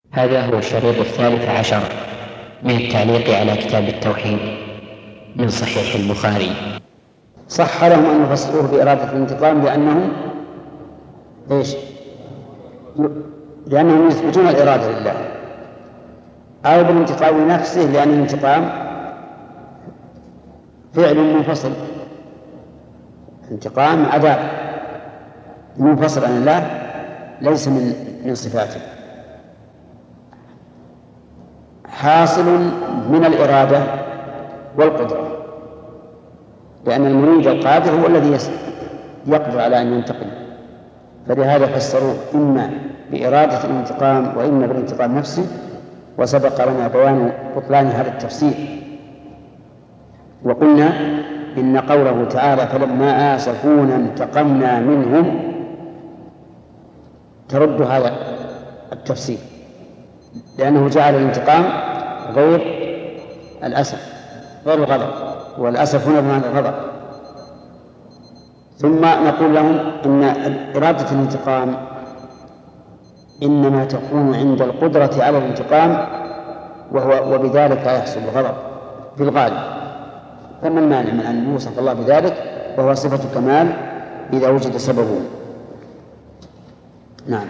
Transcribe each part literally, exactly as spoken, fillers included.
هذا هو الشريط الثالث عشر من التعليق على كتاب التوحيد من صحيح البخاري. صح لهم أن يفسروه بإرادة الانتقام لأنهم إيش؟ لأنهم يثبتون الإرادة لله، أو بالانتقام نفسه لأن الانتقام فعل منفصل، انتقام عذاب منفصل عن الله ليس من من صفاته، حاصل من الإرادة والقدرة، لأن المريد القادر هو الذي يقدر على أن ينتقم، فلهذا فسروه إما بإرادة الانتقام وإما بالانتقام نفسه. وسبق لنا بيان بطلان هذا التفسير، وقلنا إن قوله تعالى فلما آسفونا انتقمنا منهم ترد هذا التفسير، لأنه جعل الانتقام غير الأسف، غير الغضب، والأسف هنا بمعنى الغضب. ثم نقول لهم إن إرادة الانتقام إنما تكون عند القدرة على الانتقام، وهو وبذلك يحصل الغضب في الغالب، فما المانع من أن يوصف الله بذلك وهو صفة كمال إذا وجد سببه. نعم.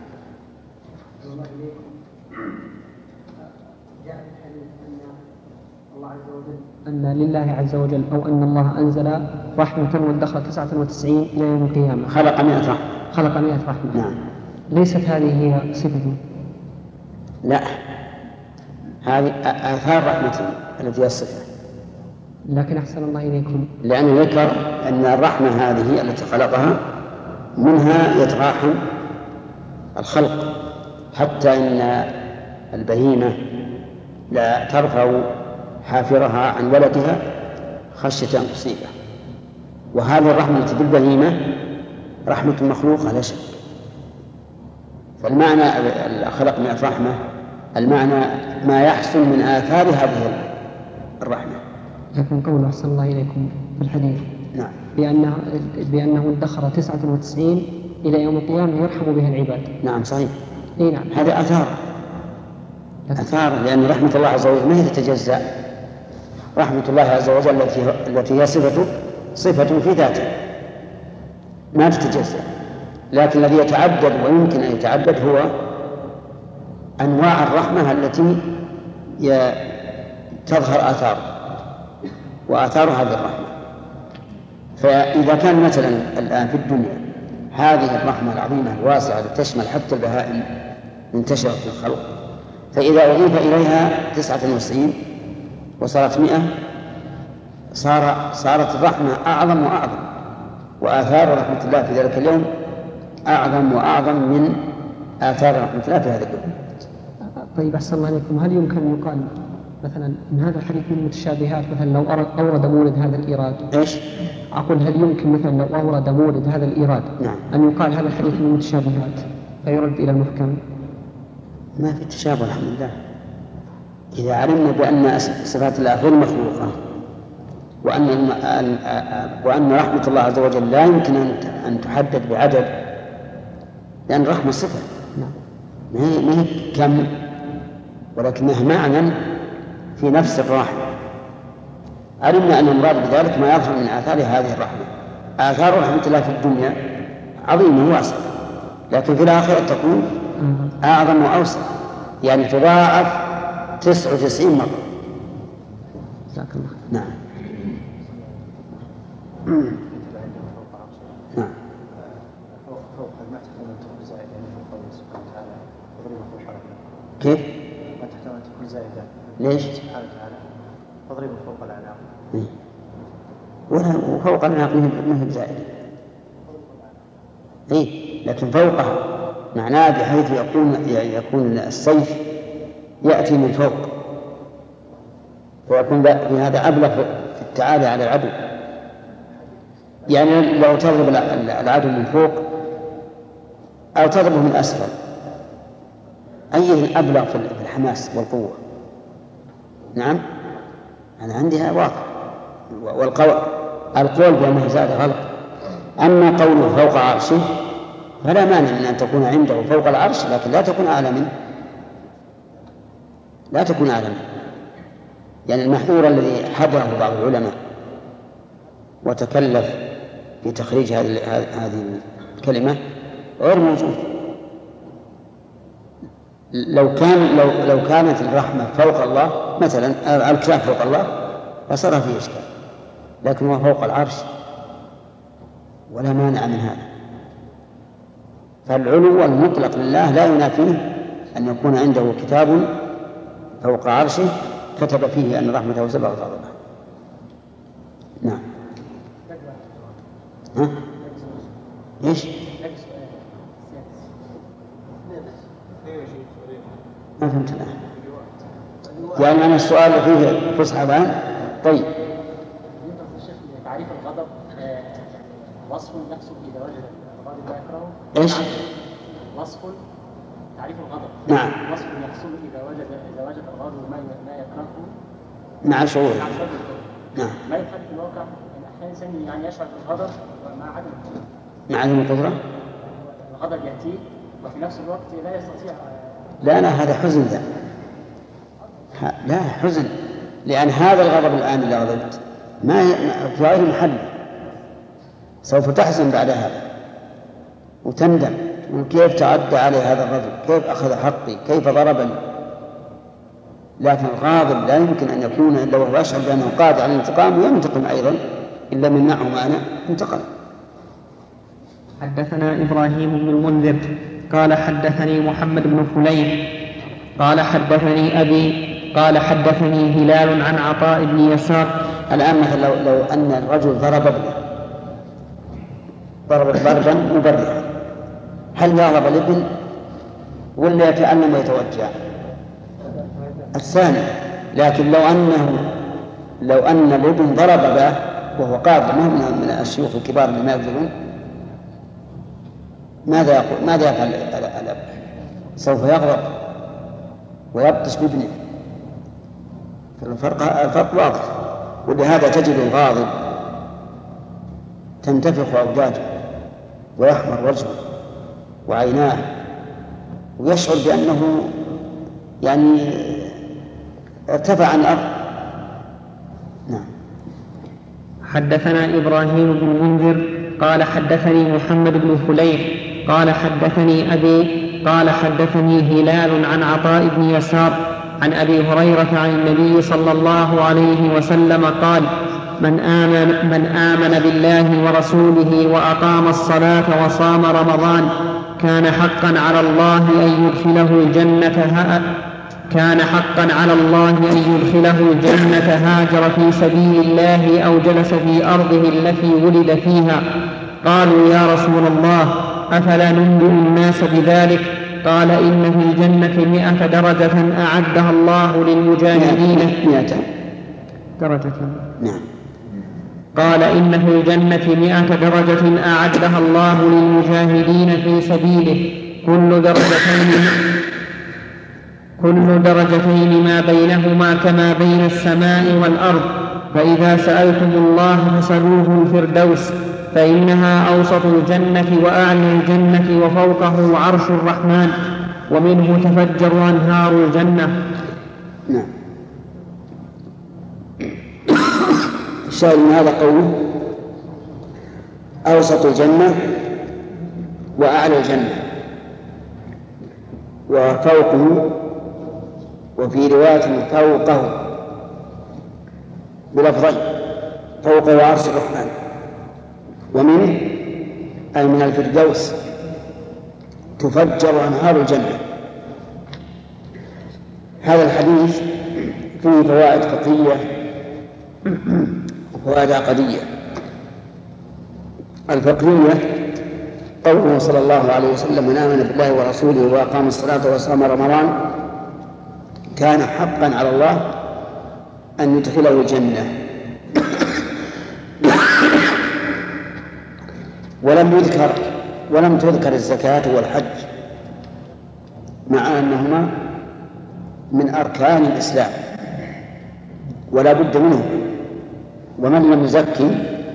أن لله عز وجل أو أن الله أنزل رحمة وادخر تسعة وتسعين إلى يوم القيامة، خلق مئة رحمة خلق مئة رحمة. نعم. ليست هذه هي صفته؟ لا، هذه آثار رحمته التي هي الصفة. لكن أحسن الله إليكم، لأنه ذكر أن الرحمة هذه التي خلقها منها يتراحم الخلق، حتى إن البهيمة لا ترفع حافرها عن ولدها خشية أن تصيبه، وهذه الرحمة التي بالبهيمة رحمة مخلوقة لا شك. فالمعنى خلق من الرحمة المعنى ما يحصل من آثار هذه الرحمة. لكن قول أحسن الله إليكم في الحديث نعم بأنه, بأنه ادخر تسعة وتسعين إلى يوم القيامة يرحم بها العباد. نعم صحيح. إيه نعم. هذا آثار أثار، لأن رحمة الله عز وجل ما هي تتجزأ. رحمة الله عز وجل التي هي صفته صفة في ذاته ما تتجزأ، لكن الذي يتعدد ويمكن أن يتعدد هو أنواع الرحمة التي تظهر آثار وآثار هذه الرحمة. فإذا كان مثلا الآن في الدنيا هذه الرحمة العظيمة الواسعة التي تشمل حتى البهائم انتشرت في الخلق، فإذا أضيف إليها تسعة وتسعين وصارت مئة صار صارت الرحمة أعظم وأعظم، وآثار رحمة الله في ذلك اليوم أعظم وأعظم من آثار رحمة الله في هذا اليوم. طيب أحسن الله عليكم، هل يمكن أن يقال مثلا إن هذا الحديث من المتشابهات، مثلا لو أورد مورد هذا الإيراد؟ إيش؟ أقول هل يمكن مثلا لو أورد مورد هذا الإيراد نعم. أن يقال هذا الحديث من المتشابهات فيرد إلى المحكم؟ ما في تشابه الحمد لله. إذا علمنا بأن صفات الله غير مخلوقة وأن وأن رحمة الله عز وجل لا يمكن أن تحدد بعدد، لأن الرحمة صفة ما هي كم، ولكنها معنى في نفس الرحمة. علمنا أن المراد بذلك ما يظهر من آثار هذه الرحمة. آثار رحمة الله في الدنيا عظيمة واسعة، لكن في الآخرة تكون أعظم وأوسع، يعني تضاعف تسعة وتسعين مرة. جزاك الله. نعم. نعم. كيف؟ ما تحتمل أن تكون زائدة. ليش؟ سبحانه وتعالى تضرب فوق الأعناق. إيه؟ وفوق الأعناق ما هي زائدة. إيه؟ لكن فوقها معناه بحيث يكون يكون السيف يأتي من فوق، ويكون بهذا أبلغ في التعالي على العدو. يعني لو تضرب العدو من فوق أو تضربه من أسفل، أيه أبلغ في الحماس والقوة؟ نعم أنا عندها واضح، والقول القول بأنه زاد غلط. أما قوله فوق عرشه فلا مانع من أن تكون عنده فوق العرش، لكن لا تكون أعلى منه، لا تكون أعلم. يعني المحظور الذي حضره بعض العلماء وتكلف في تخريج هذه هذه الكلمة غير موجود. لو كان لو لو كانت الرحمة فوق الله مثلا، الكتاب فوق الله فصار فيه إشكال، لكن هو فوق العرش ولا مانع من هذا. فالعلو المطلق لله لا ينافيه أن يكون عنده كتاب فوق عرشه كتب فيه أن رحمته سبقت غضبه. نعم. ها؟ إيش؟ ما فهمت الآن. يعني أنا السؤال فيه فسحة الآن. طيب. تعريف الغضب وصف يحصل إذا وجد الغاضب لا يكرهه. إيش؟ وصف تعريف الغضب. نعم. وصف يحصل إذا وجد إذا وجد الغاضب ما ما يكرهه. مع شعوره. نعم. ما يخالف الواقع إن أحيانا الإنسان يعني يشعر بالغضب مع عدم مع عدم القدرة. الغضب يأتيه وفي نفس الوقت لا يستطيع. لا لا هذا حزن ذا. لا حزن، لأن هذا الغضب الآن اللي غضبت ما في غير محل، سوف تحزن بعد هذا وتندم وكيف تعدى علي هذا الرجل، كيف أخذ حقي، كيف ضربني. لكن الغاضب لا يمكن أن يكون إلا وهو يشعر بأنه قادر على الانتقام وينتقم أيضا، إلا من معه معنى انتقم. حدثنا إبراهيم بن المنذر قال حدثني محمد بن فليح قال حدثني أبي قال حدثني هلال عن عطاء بن يسار. الآن مثلا لو, لو أن الرجل ضرب ابنه ضرب ضربا مبرحا، هل يغضب الابن ولا يتألم ويتوجع؟ الثاني. لكن لو أنه لو أن الابن ضرب به وهو قادر من الشيوخ الكبار اللي ما يقدرون، ماذا يقول؟ ماذا يفعل الأب؟ سوف يغضب ويبطش بابنه. فالفرق الفرق واضح. ولهذا تجد الغاضب تنتفخ أوداجه ويحمر وجهه وعيناه ويشعر بأنه يعني ارتفع عن الأرض. نعم. حدثنا إبراهيم بن المنذر قال حدثني محمد بن فليح قال حدثني أبي قال حدثني هلال عن عطاء بن يسار عن أبي هريرة عن النبي صلى الله عليه وسلم قال: من آمن, من آمن بالله ورسوله وأقام الصلاة وصام رمضان كان حقا على الله أن يدخله الجنة كان حقا على الله أن يدخله الجنة هاجر في سبيل الله أو جلس في أرضه التي ولد فيها. قالوا: يا رسول الله، أفلا ننبئ الناس بذلك؟ قال: إن في الجنة مئة درجة أعدها الله للمجاهدين. مئة درجة. نعم. قال: إن في الجنة مئة درجة أعدها الله للمجاهدين في سبيله، كل درجتين كل درجتين ما بينهما كما بين السماء والأرض. فإذا سألتم الله فسألوه الفردوس، فإنها أوسط الجنة وأعلى الجنة وفوقه عرش الرحمن، ومنه تفجر أنهار الجنة. نعم. الشاهد من هذا قوله أوسط الجنة وأعلى الجنة وفوقه، وفي رواية فوقه بلفظين: فوقه عرش الرحمن، ومنه أي من الفردوس تفجر أنهار الجنة. هذا الحديث فيه فوائد فقهية وفوائد عقدية. الفقهية: قوله صلى الله عليه وسلم: من آمن بالله ورسوله وأقام الصلاة وصام رمضان كان حقا على الله أن يدخله الجنة. ولم يذكر ولم تذكر الزكاة والحج، مع أنهما من أركان الإسلام ولا بد منه. ومن لم يزكي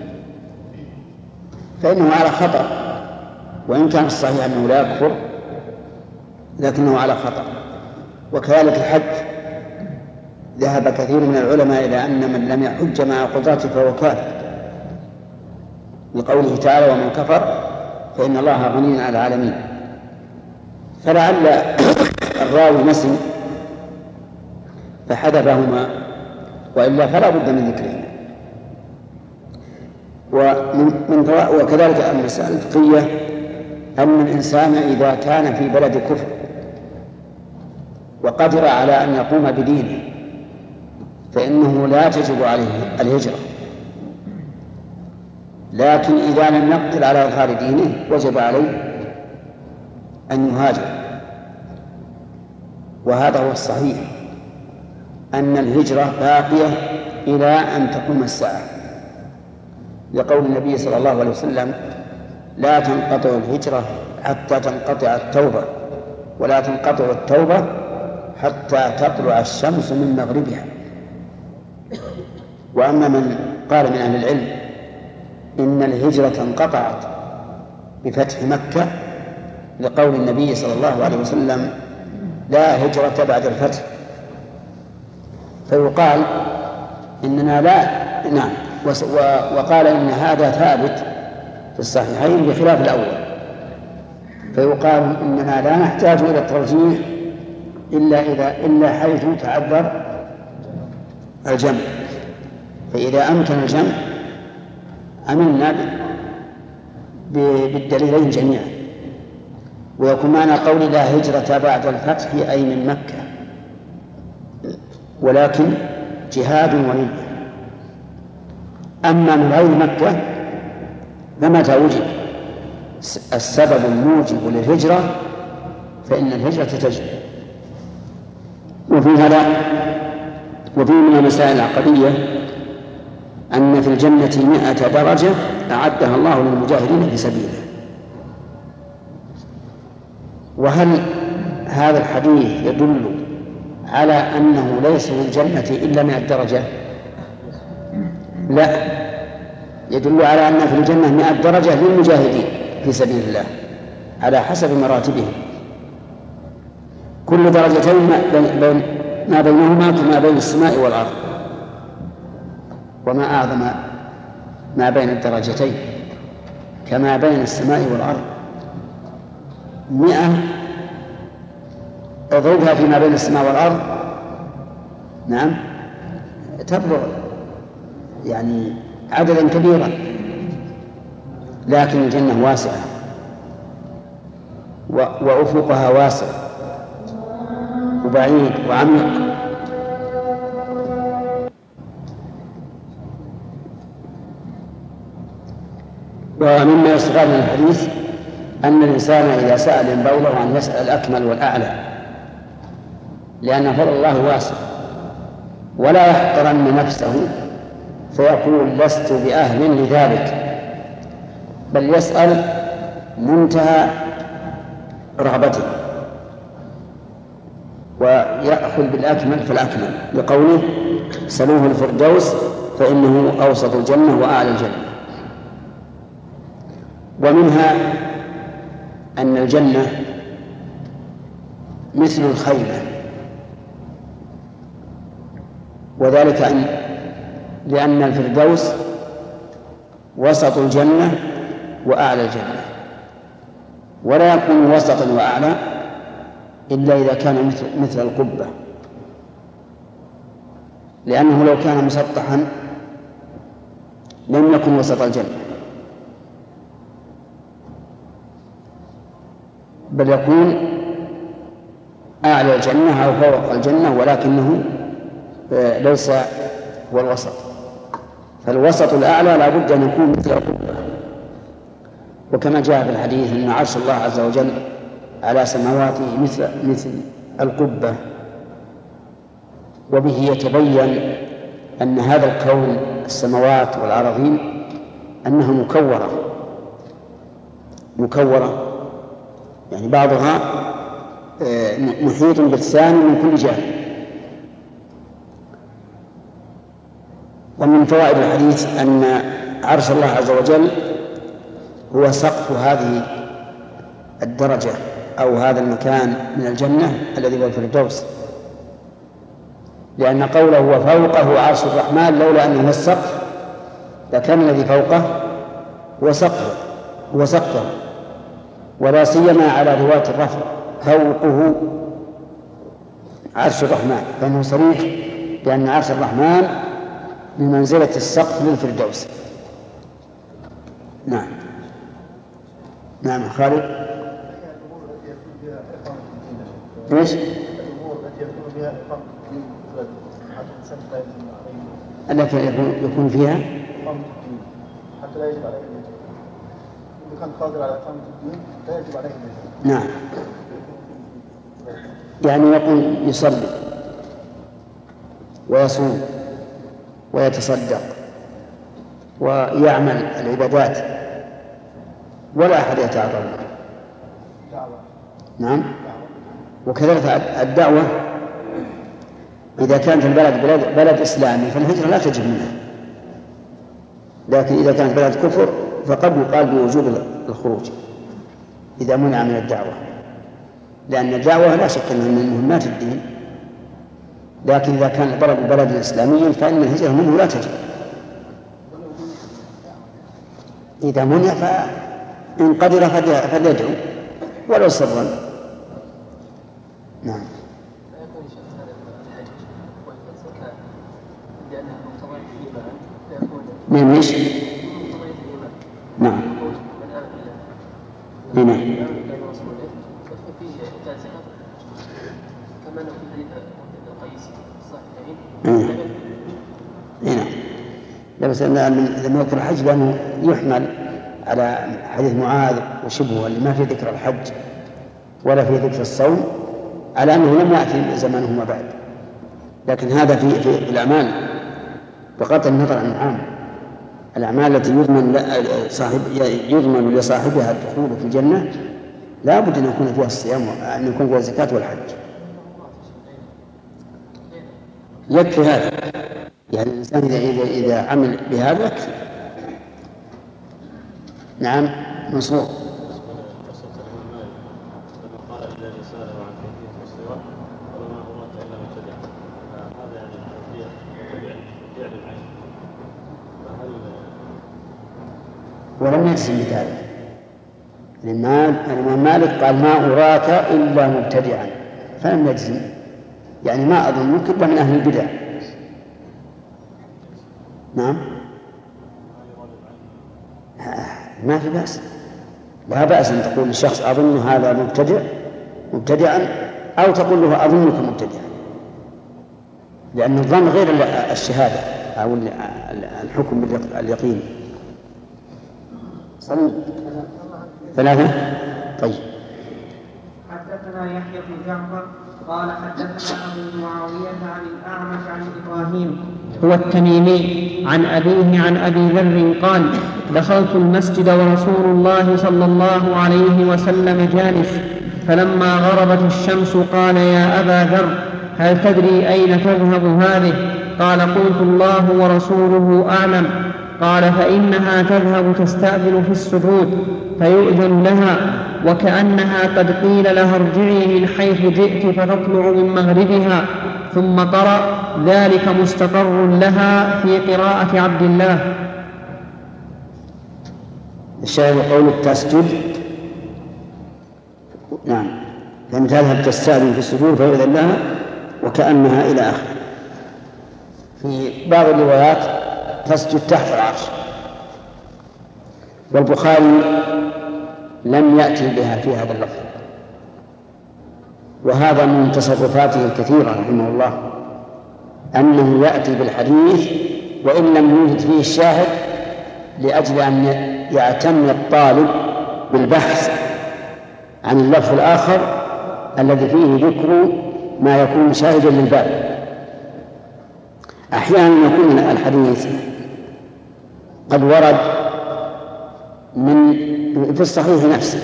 فإنه على خطر، وإن كان الصحيح أنه لا يكفر لكنه على خطر. وكذلك الحج ذهب كثير من العلماء إلى أن من لم يحج مع قدرته فهو كافر، لقوله تعالى ومن كفر فإن الله غني على العالمين. فلعل الراوي نسي فحذفهما، وإلا فلا بد من ذكرهما. ومن وكذلك المسألة الفقهية أن الإنسان إذا كان في بلد كفر وقدر على أن يقوم بدينه فإنه لا تجب عليه الهجرة، لكن إذا لم يقدر على إظهار دينه وجب عليه أن يهاجر. وهذا هو الصحيح، أن الهجرة باقية إلى أن تقوم الساعة، لقول النبي صلى الله عليه وسلم لا تنقطع الهجرة حتى تنقطع التوبة، ولا تنقطع التوبة حتى تطلع الشمس من مغربها. وأما من قال من أهل العلم إن الهجرة انقطعت بفتح مكة، لقول النبي صلى الله عليه وسلم لا هجرة بعد الفتح، فيقال إننا لا نعم، وقال إن هذا ثابت في الصحيحين بخلاف الأول، فيقال إننا لا نحتاج إلى الترجيح إلا إذا إلا حيث تعذر الجمع، فإذا أمكن الجمع عملنا بالدليلين جميعا. ويكون معنى قول لا هجرة بعد الفتح أي من مكة، ولكن جهاد ونية. أما من غير مكة فمتى وجد السبب الموجب للهجرة فإن الهجرة تجب. وفي هذا وفي من المسائل العقدية أن في الجنة مئة درجة أعدها الله للمجاهدين في سبيله. وهل هذا الحديث يدل على أنه ليس في الجنة إلا مئة درجة؟ لا، يدل على أن في الجنة مئة درجة للمجاهدين في سبيل الله على حسب مراتبهم، كل درجتين ما بينهما كما بين السماء والأرض. وما أعظم ما بين الدرجتين كما بين السماء والأرض. مئة اضربها فيما بين السماء والأرض، نعم تبلغ يعني عددا كبيرا، لكن الجنة واسعة وأفقها واسع وبعيد وعميق. ومما يستفاد من الحديث أن الإنسان إذا سأل ينبغي أن يسأل الأكمل والأعلى، لأن فضل الله واسع، ولا يحقرن نفسه فيقول لست بأهل لذلك، بل يسأل منتهى رغبته ويأخذ بالأكمل فالأكمل، لقوله سلوه الفردوس فإنه أوسط الجنة وأعلى الجنة. ومنها أن الجنة مثل الخيمة، وذلك أن لأن الفردوس وسط الجنة وأعلى الجنة، ولا يكون وسطا وأعلى إلا إذا كان مثل, مثل القبة، لأنه لو كان مسطحا لم يكن وسط الجنة، بل يكون أعلى الجنة أو فوق الجنة، ولكنه ليس هو الوسط. فالوسط الأعلى لا بد أن يكون مثل القبة، وكما جاء في الحديث أن عرش الله عز وجل على سماواته مثل مثل القبة. وبه يتبين أن هذا الكون السماوات والأراضين أنها مكورة مكورة يعني بعضها محيط بالثاني من كل جانب. ومن فوائد الحديث أن عرش الله عز وجل هو سقف هذه الدرجة أو هذا المكان من الجنة الذي هو الفردوس، لأن قوله وفوقه عرش الرحمن لولا أنه السقف لكان الذي فوقه هو سقفه هو سقفه ولا سيما على رواية الرفع فوقه عرش الرحمن، فإنه صريح بأن عرش الرحمن بمنزلة السقف للفردوس. نعم نعم خالد. ايش؟ التي يكون فيها حتى لا يجب عليه إذا كان قادر على إقامة الدين لا يجب عليه. نعم، يعني يقول يصلي ويصوم ويتصدق ويعمل العبادات ولا أحد يتعرض له. نعم، وكذلك الدعوة إذا كانت البلد بلد, بلد إسلامي فالهجرة لا تجب منها، لكن إذا كانت بلد كفر فقد يقال بوجوب الخروج إذا منع من الدعوة، لأن الدعوة لا شك أنها من مهمات الدين، لكن إذا كان البلد بلد إسلامي فإن الهجرة منه لا تجب. إذا منع فإن قدر فليدعو ولو سرا. نعم. من ايش؟ نعم. هنا. هنا. لا بس أن لما يذكر الحج لأنه يحمل على حديث معاذ وشبهه اللي ما في ذكر الحج ولا في ذكر الصوم على أنه لم يأتي زمانه ما بعد، لكن هذا في في الأعمال بغض النظر عن العام. الأعمال التي يضمن صاحب يضمن لصاحبها الدخول في الجنة لا بد أن يكون فيها الصيام وأن يكون فيها الزكاة والحج. يكفي هذا، يعني الإنسان إذا إذا إذا عمل بهذا يكفي. نعم منصور. ولم يجزم بذلك. الإمام مالك قال ما أراك إلا مبتدعا، فلم يجزم، يعني ما أظنك إلا من أهل البدع. نعم ما في بأس، لا بأس أن تقول للشخص أظن هذا مبتدع مبتدعا أو تقول له أظنك مبتدعا، لأن الظن غير الشهادة أو الحكم باليقين. صلي ثلاثة. طيب. حدثنا يحيى بن جعفر قال حدثنا أبو معاوية عن الأعمش عن إبراهيم هو التميمي عن أبيه عن أبي ذر قال دخلت المسجد ورسول الله صلى الله عليه وسلم جالس، فلما غربت الشمس قال يا أبا ذر هل تدري أين تذهب هذه؟ قال قلت الله ورسوله أعلم. قال فإنها تذهب تستأذن في السجود فيؤذن لها، وكأنها قد قيل لها ارجعي من حيث جئت فتطلع من مغربها. ثم قرأ ذلك مستقر لها في قراءة عبد الله. الشاهد قول تسجد. نعم، لأن تذهب تستأذن في السجود فيؤذن لها وكأنها إلى آخر. في بعض الروايات تسجد تحت العرش، والبخاري لم يأتي بها في هذا اللفظ، وهذا من تصرفاته الكثيرة رحمه الله أنه يأتي بالحديث وإن لم يوجد فيه الشاهد لأجل أن يعتني الطالب بالبحث عن اللفظ الآخر الذي فيه ذكر ما يكون شاهدا للباب. أحيانا يكون الحديث قد ورد من في الصحيح نفسه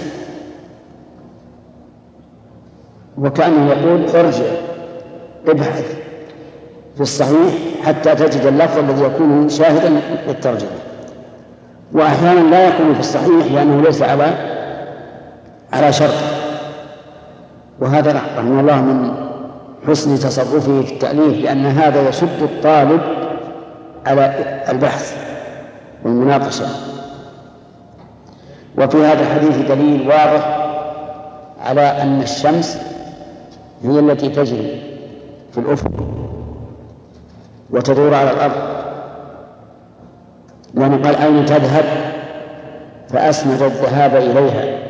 وكأنه يقول ارجع ابحث في الصحيح حتى تجد اللفظ الذي يكون شاهدا للترجمة، وأحيانا لا يكون في الصحيح لأنه ليس على على شرط. وهذا رحمه الله من حسن تصرفه في التأليف، لأن هذا يشد الطالب على البحث والمناقشة. وفي هذا الحديث دليل واضح على أن الشمس هي التي تجري في الأفق وتدور على الأرض، لأنه قال أين تذهب فأسند الذهاب إليها.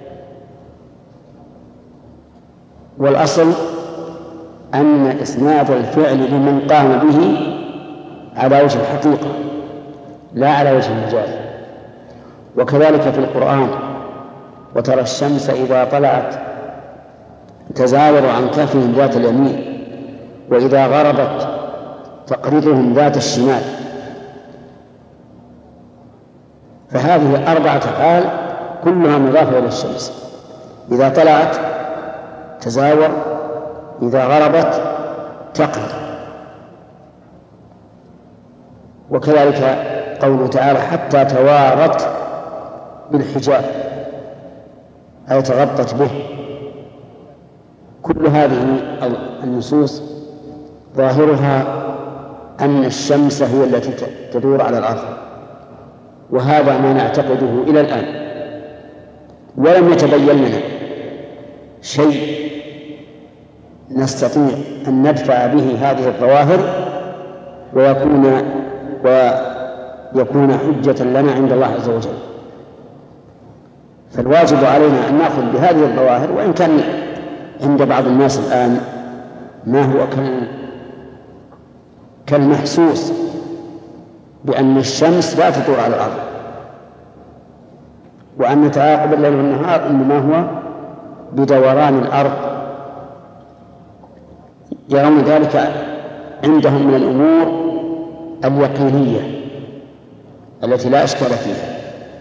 والأصل أن إسناد الفعل لمن قام به على وجه الحقيقة لا على وجه المجاز. وكذلك في القرآن: وترى الشمس إذا طلعت تزاور عن كهفهم ذات اليمين وإذا غربت تقرضهم ذات الشمال. فهذه أربعة أفعال كلها مضافة إلى الشمس: إذا طلعت تزاور، إذا غربت تقرض. وكذلك قوله تعالى: حتى توارت بالحجاب، أي تغطت به. كل هذه النصوص ظاهرها أن الشمس هي التي تدور على الأرض، وهذا ما نعتقده إلى الآن، ولم يتبين لنا شيء نستطيع أن ندفع به هذه الظواهر ويكون ويكون حجة لنا عند الله عز وجل. فالواجب علينا أن نأخذ بهذه الظواهر، وإن كان عند بعض الناس الآن ما هو كالمحسوس بأن الشمس لا تدور على الأرض، وأن تعاقب الليل والنهار إنما هو بدوران الأرض. يرون ذلك عندهم من الأمور اليقينية التي لا إشكال فيها.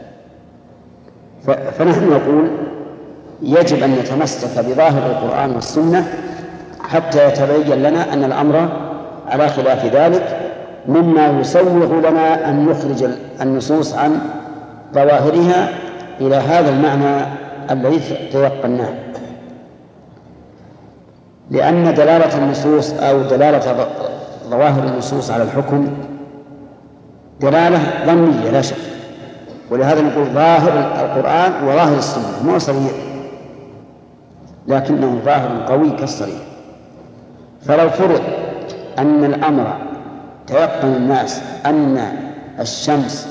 فنحن نقول يجب أن نتمسك بظاهر القرآن والسنة حتى يتبين لنا أن الأمر على خلاف ذلك، مما يسوغ لنا أن نخرج النصوص عن ظواهرها إلى هذا المعنى الذي تيقناه. لأن دلالة النصوص أو دلالة ظواهر النصوص على الحكم دلالة ظنية لا شك، ولهذا نقول ظاهر القرآن وظاهر السنة مو صريح، لكنه ظاهر قوي كالصريح. فلو فرض أن الأمر تيقن الناس أن الشمس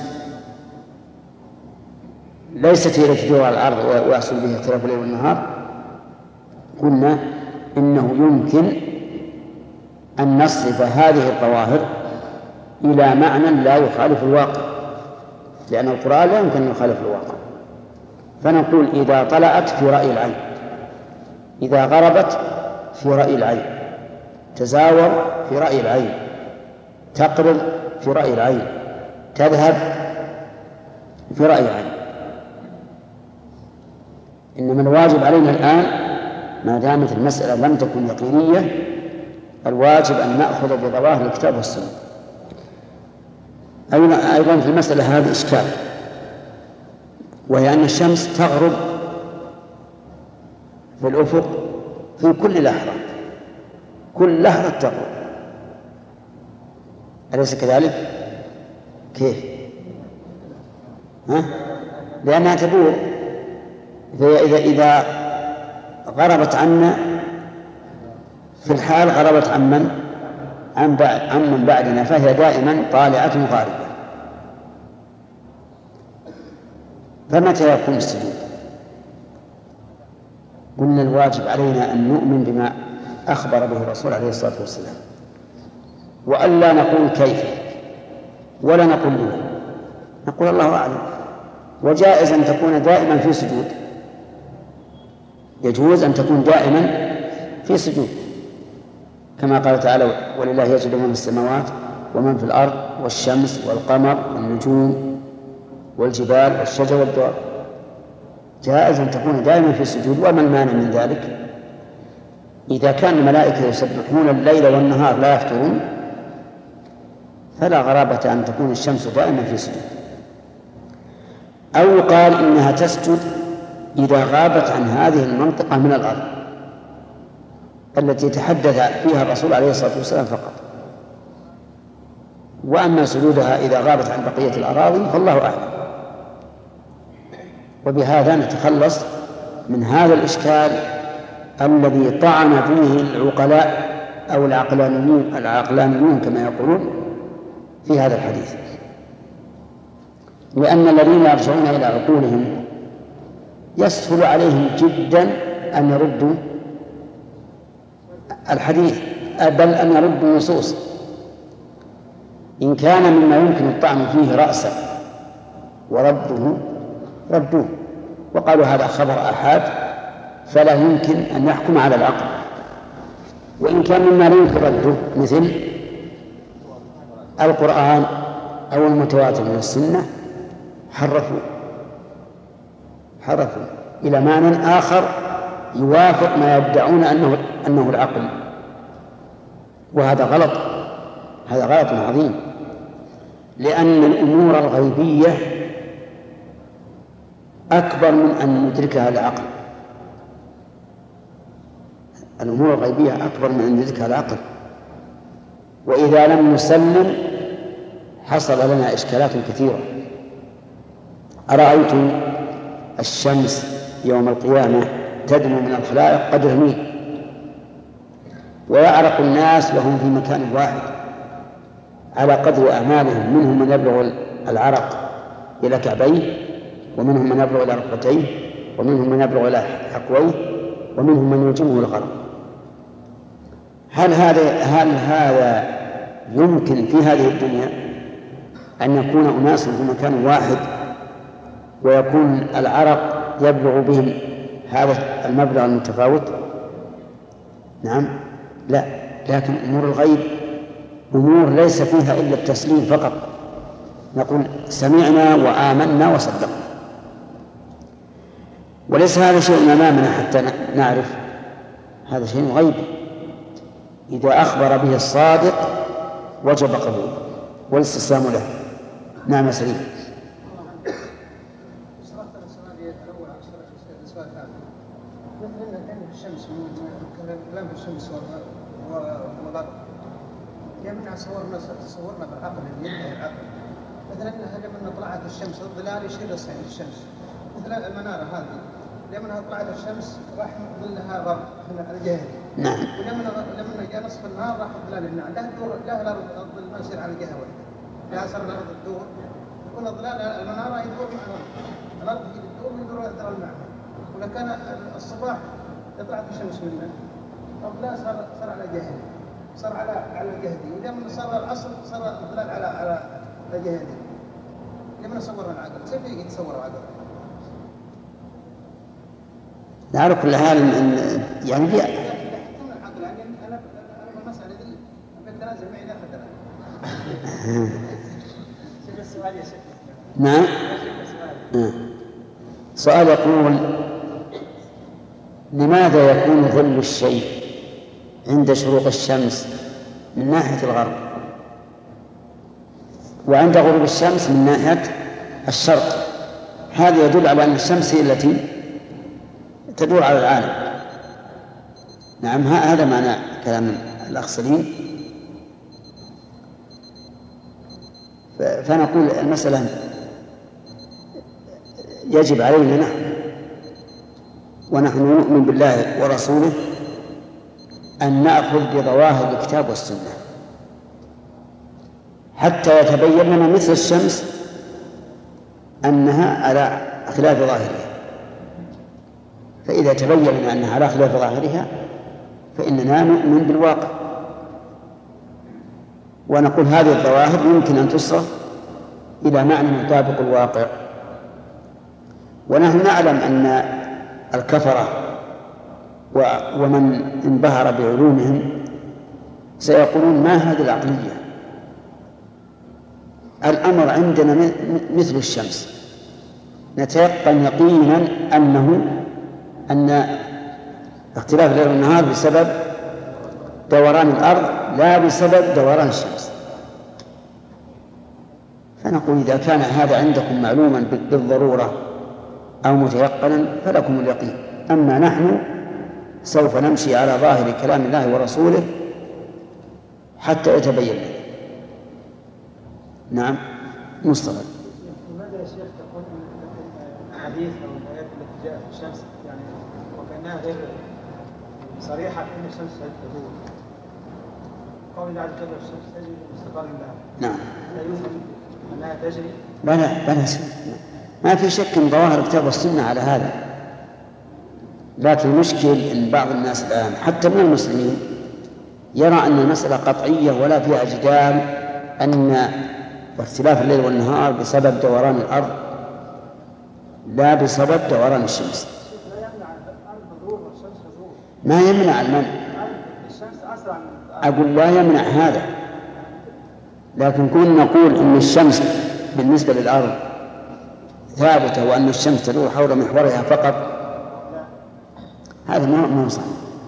ليست هي التي تدور على الأرض ويحصل بها اختلاف الليل والنهار، قلنا إنه يمكن أن نصرف هذه الظواهر إلى معنى لا يخالف الواقع، لأن القرآن لا يمكن أن يخالف الواقع. فنقول إذا طلعت في رأي العين، إذا غربت في رأي العين، تزاور في رأي العين، تقرض في رأي العين، تذهب في رأي العين. إنما الواجب علينا الآن ما دامت المسألة لم تكن يقينية، الواجب أن نأخذ بظواهر الكتاب والسنة. أيضا في المسألة هذه إشكال، وهي أن الشمس تغرب في الأفق في كل لحظة، كل لحظة تغرب، أليس كذلك؟ كيف؟ ها؟ لأنها تدور. إذا إذا غربت عنا في الحال غربت عن من؟ عن بعد عن من بعدنا، فهي دائما طالعة غاربة. فمتى يكون السجود؟ قلنا الواجب علينا أن نؤمن بما أخبر به الرسول عليه الصلاة والسلام، وأن لا نقول كيف ولا نقول لنا، نقول الله أعلم. وجائز أن تكون دائما في سجود، يجوز أن تكون دائما في سجود، كما قال تعالى: ولله يسجد من في السماوات ومن في الأرض والشمس والقمر والنجوم والجبال والشجر والدواب. جائز أن تكون دائما في السجود. وما المانع من ذلك؟ إذا كان الملائكة يسبحون الليل والنهار لا يفترون، فلا غرابة أن تكون الشمس دائما في سجود. أو قال إنها تسجد إذا غابت عن هذه المنطقة من الأرض، التي تحدث فيها الرسول عليه الصلاة والسلام فقط. وأما سدودها إذا غابت عن بقية الأراضي فالله أعلم. وبهذا نتخلص من هذا الإشكال الذي طعن فيه العقلاء أو العقلانيون العقلانيون كما يقولون في هذا الحديث، لأن الذين يرجعون إلى عقولهم يسهل عليهم جدا أن يردوا الحديث، بل أن يردوا النصوص إن كان مما يمكن الطعن فيه رأسا ورده ردوه، وقالوا هذا خبر آحاد فلا يمكن أن يحكم على العقل. وإن كان مما لا يمكن رده مثل القرآن أو المتواتر من السنة حرفوا حرفوا إلى معنى آخر يوافق ما يدعون أنه أنه العقل، وهذا غلط، هذا غلط عظيم، لأن الأمور الغيبية أكبر من أن ندركها العقل. الأمور الغيبية أكبر من أن ندركها العقل، وإذا لم نسلم حصل لنا إشكالات كثيرة. أرأيتم الشمس يوم القيامة تدنو من الخلائق قدر ميل، ويعرق الناس وهم في مكان واحد على قدر أعمالهم، منهم من يبلغ العرق إلى كعبيه، ومنهم من يبلغ إلى ركبتيه، ومنهم من يبلغ إلى حقويه، ومنهم من يلجمه الغرق. هل هذا هل هذا يمكن في هذه الدنيا أن يكون أناس في مكان واحد ويكون العرق يبلغ بهم هذا المبلغ المتفاوت؟ نعم، لا. لكن أمور الغيب أمور ليس فيها إلا التسليم فقط، نقول سمعنا وآمنا وصدقنا، وليس هذا شيء أمامنا حتى نعرف، هذا شيء غيب إذا أخبر به الصادق وجب قبوله والاستسلام له. نعم سليم. كلام في الشمس والمضر يمنع صورنا تصورنا بالعقل اللي ينتهي العقل. مثلا لما طلعت الشمس الظلال يشير الصين الشمس، مثلا المناره هذه لما طلعت الشمس راح ظلها غرب على الجهه. نعم. ولما لما جاء نصف النهار راح الظلال يمنع، لا الدور لا الارض الظل ما يصير على الجهه واحده، لا صار الارض تدور، يكون الظلال المناره يدور مع الارض، الارض تدور من دور ترى المعنى. ولو كان الصباح طلعت الشمس منه الظلال صار صار على جهه، صار على على الجهه دي، ولما صار العصر صار الظلال على على الجهه دي. لما صورنا العقل كيف يتصور العقل؟ على كل حال ان يعني في العقل يعني انا انا المساله دي بتنازل معي لا حد السؤال يا شيخ. نعم. سؤال يقول: لماذا يكون ظل الشيء عند شروق الشمس من ناحية الغرب وعند غروب الشمس من ناحية الشرق؟ هذا يدل على أن الشمس هي التي تدور على العالم. نعم، هذا معنى كلام الأخ سليم. فنقول المسألة يجب علينا نحن ونحن نؤمن بالله ورسوله أن نأخذ بظواهر الكتاب والسنة حتى يتبين لنا مثل الشمس أنها على خلاف ظاهرها. فإذا تبين لنا أنها على خلاف ظاهرها فإننا نؤمن بالواقع ونقول هذه الظواهر يمكن أن تصرف إلى معنى يطابق الواقع. ونحن نعلم أن الكفرة ومن انبهر بعلومهم سيقولون ما هذه العقلية، الأمر عندنا مثل الشمس، نتيقن يقينا أنه أن اختلاف الليل والنهار بسبب دوران الأرض لا بسبب دوران الشمس. فنقول إذا كان هذا عندكم معلوما بالضرورة أو متيقنا فلكم اليقين، أما نحن سوف نمشي على ظاهر كلام الله ورسوله حتى يتبين لنا. نعم مصطفى. لماذا يا شيخ تقول الحديث أو الآيات التي جاءت في الشمس يعني وكأنها غير صريحة في أن الشمس تدور؟ قول الله عز وجل الشمس تجري لاستقرار لها. نعم. لا يوجد أنها تجري. بلى بلى ما في شك من ظواهر الكتاب والسنة على هذا، لكن المشكل أن بعض الناس الآن حتى من المسلمين يرى أن المسألة قطعية ولا فيها جدال، أن اختلاف الليل والنهار بسبب دوران الأرض لا بسبب دوران الشمس. ما يمنع المنع، أقول لا يمنع هذا، لكن كنا نقول أن الشمس بالنسبة للأرض ثابتة وأن الشمس تدور حول محورها فقط، هذا ما هو صحيح.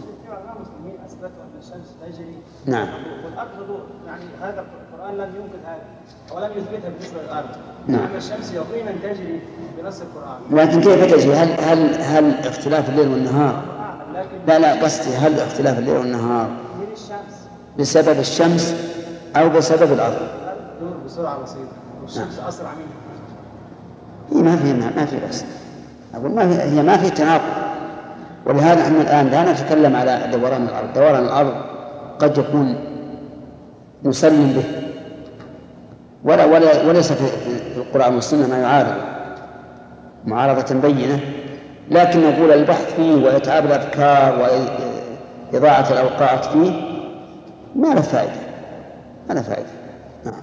نعم. والأرض تدور، يعني هذا القرآن لم ينقذ هذا ولم يثبتها بالنسبة للأرض. نعم. أما الشمس يقينا تجري بنص القرآن. لكن كيف تجري؟ هل هل هل اختلاف الليل والنهار؟ لا لا قصدي هل اختلاف الليل والنهار من الشمس بسبب الشمس أو بسبب الأرض؟ تدور بسرعة بسيطة والشمس نعم. أسرع منها. هي ما في ما في بس أقول ما في، هي ما في تناقض، ولهذا احنا الآن لا نتكلم على دوران الأرض. دوران الأرض قد يكون مسلم به ولا ولا وليس في القرآن والسنة ما يعارض معارضة بينة، لكن نقول البحث فيه وإتعاب الأفكار وإضاعة الأوقات فيه ما له فائدة، ما له فائدة. نعم.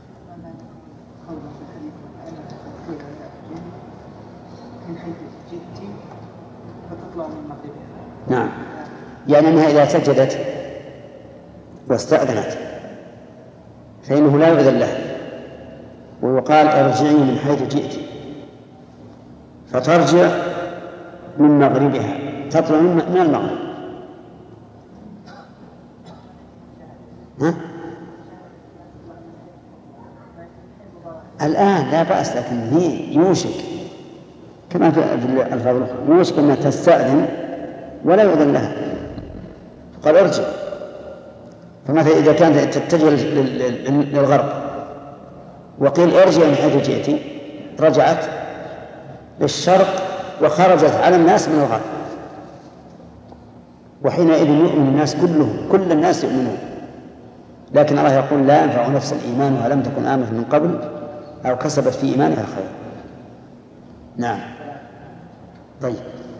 نعم، يعني أنها إذا سجدت واستأذنت فإنه لا يؤذن لها، ويقال ارجعي من حيث جئت، فترجع من مغربها، تطلع من المغرب. ها؟ الآن لا بأس، لكن هي يوشك كما في الألفاظ الأخرى يوشك أنها تستأذن ولا يؤذن لها، قال ارجع. فمثلا إذا كانت تتجه للغرب وقيل ارجع من حيث جئت، رجعت للشرق وخرجت على الناس من الغرب، وحينئذ يؤمن الناس كلهم، كل الناس يؤمنون. لكن الله يقول لا ينفع نفس الإيمان ولم تكن آمنت من قبل أو كسبت في إيمانها خير. نعم. طيب.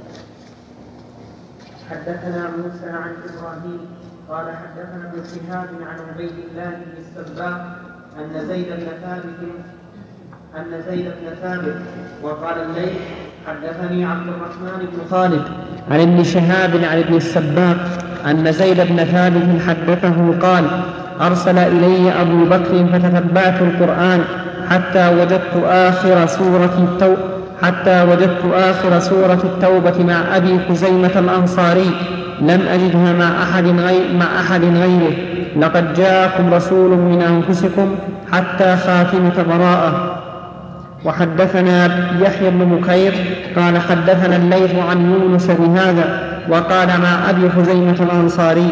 حدثنا موسى عن إبراهيم قال حدثنا ابن شهاب عن عبيد الله بن السباق أن زيد بن ثابت أن زيد بن ثابت وقال الليث حدثني عبد الرحمن بن خالد عن ابن شهاب عن ابن السباق أن زيد بن ثابت حدثه قال أرسل إلي أبو بكر فتتبعت القرآن حتى وجدت آخر سورة التوبة حتى وجدت آخر سورة التوبة مع أبي خزيمة الأنصاري لم أجدها مع أحد غير مع أحد غيره لقد جاءكم رسول من أنفسكم حتى خاتمة براءة. وحدثنا يحيى بن بكير قال حدثنا الليث عن يونس بهذا وقال مع أبي خزيمة الأنصاري.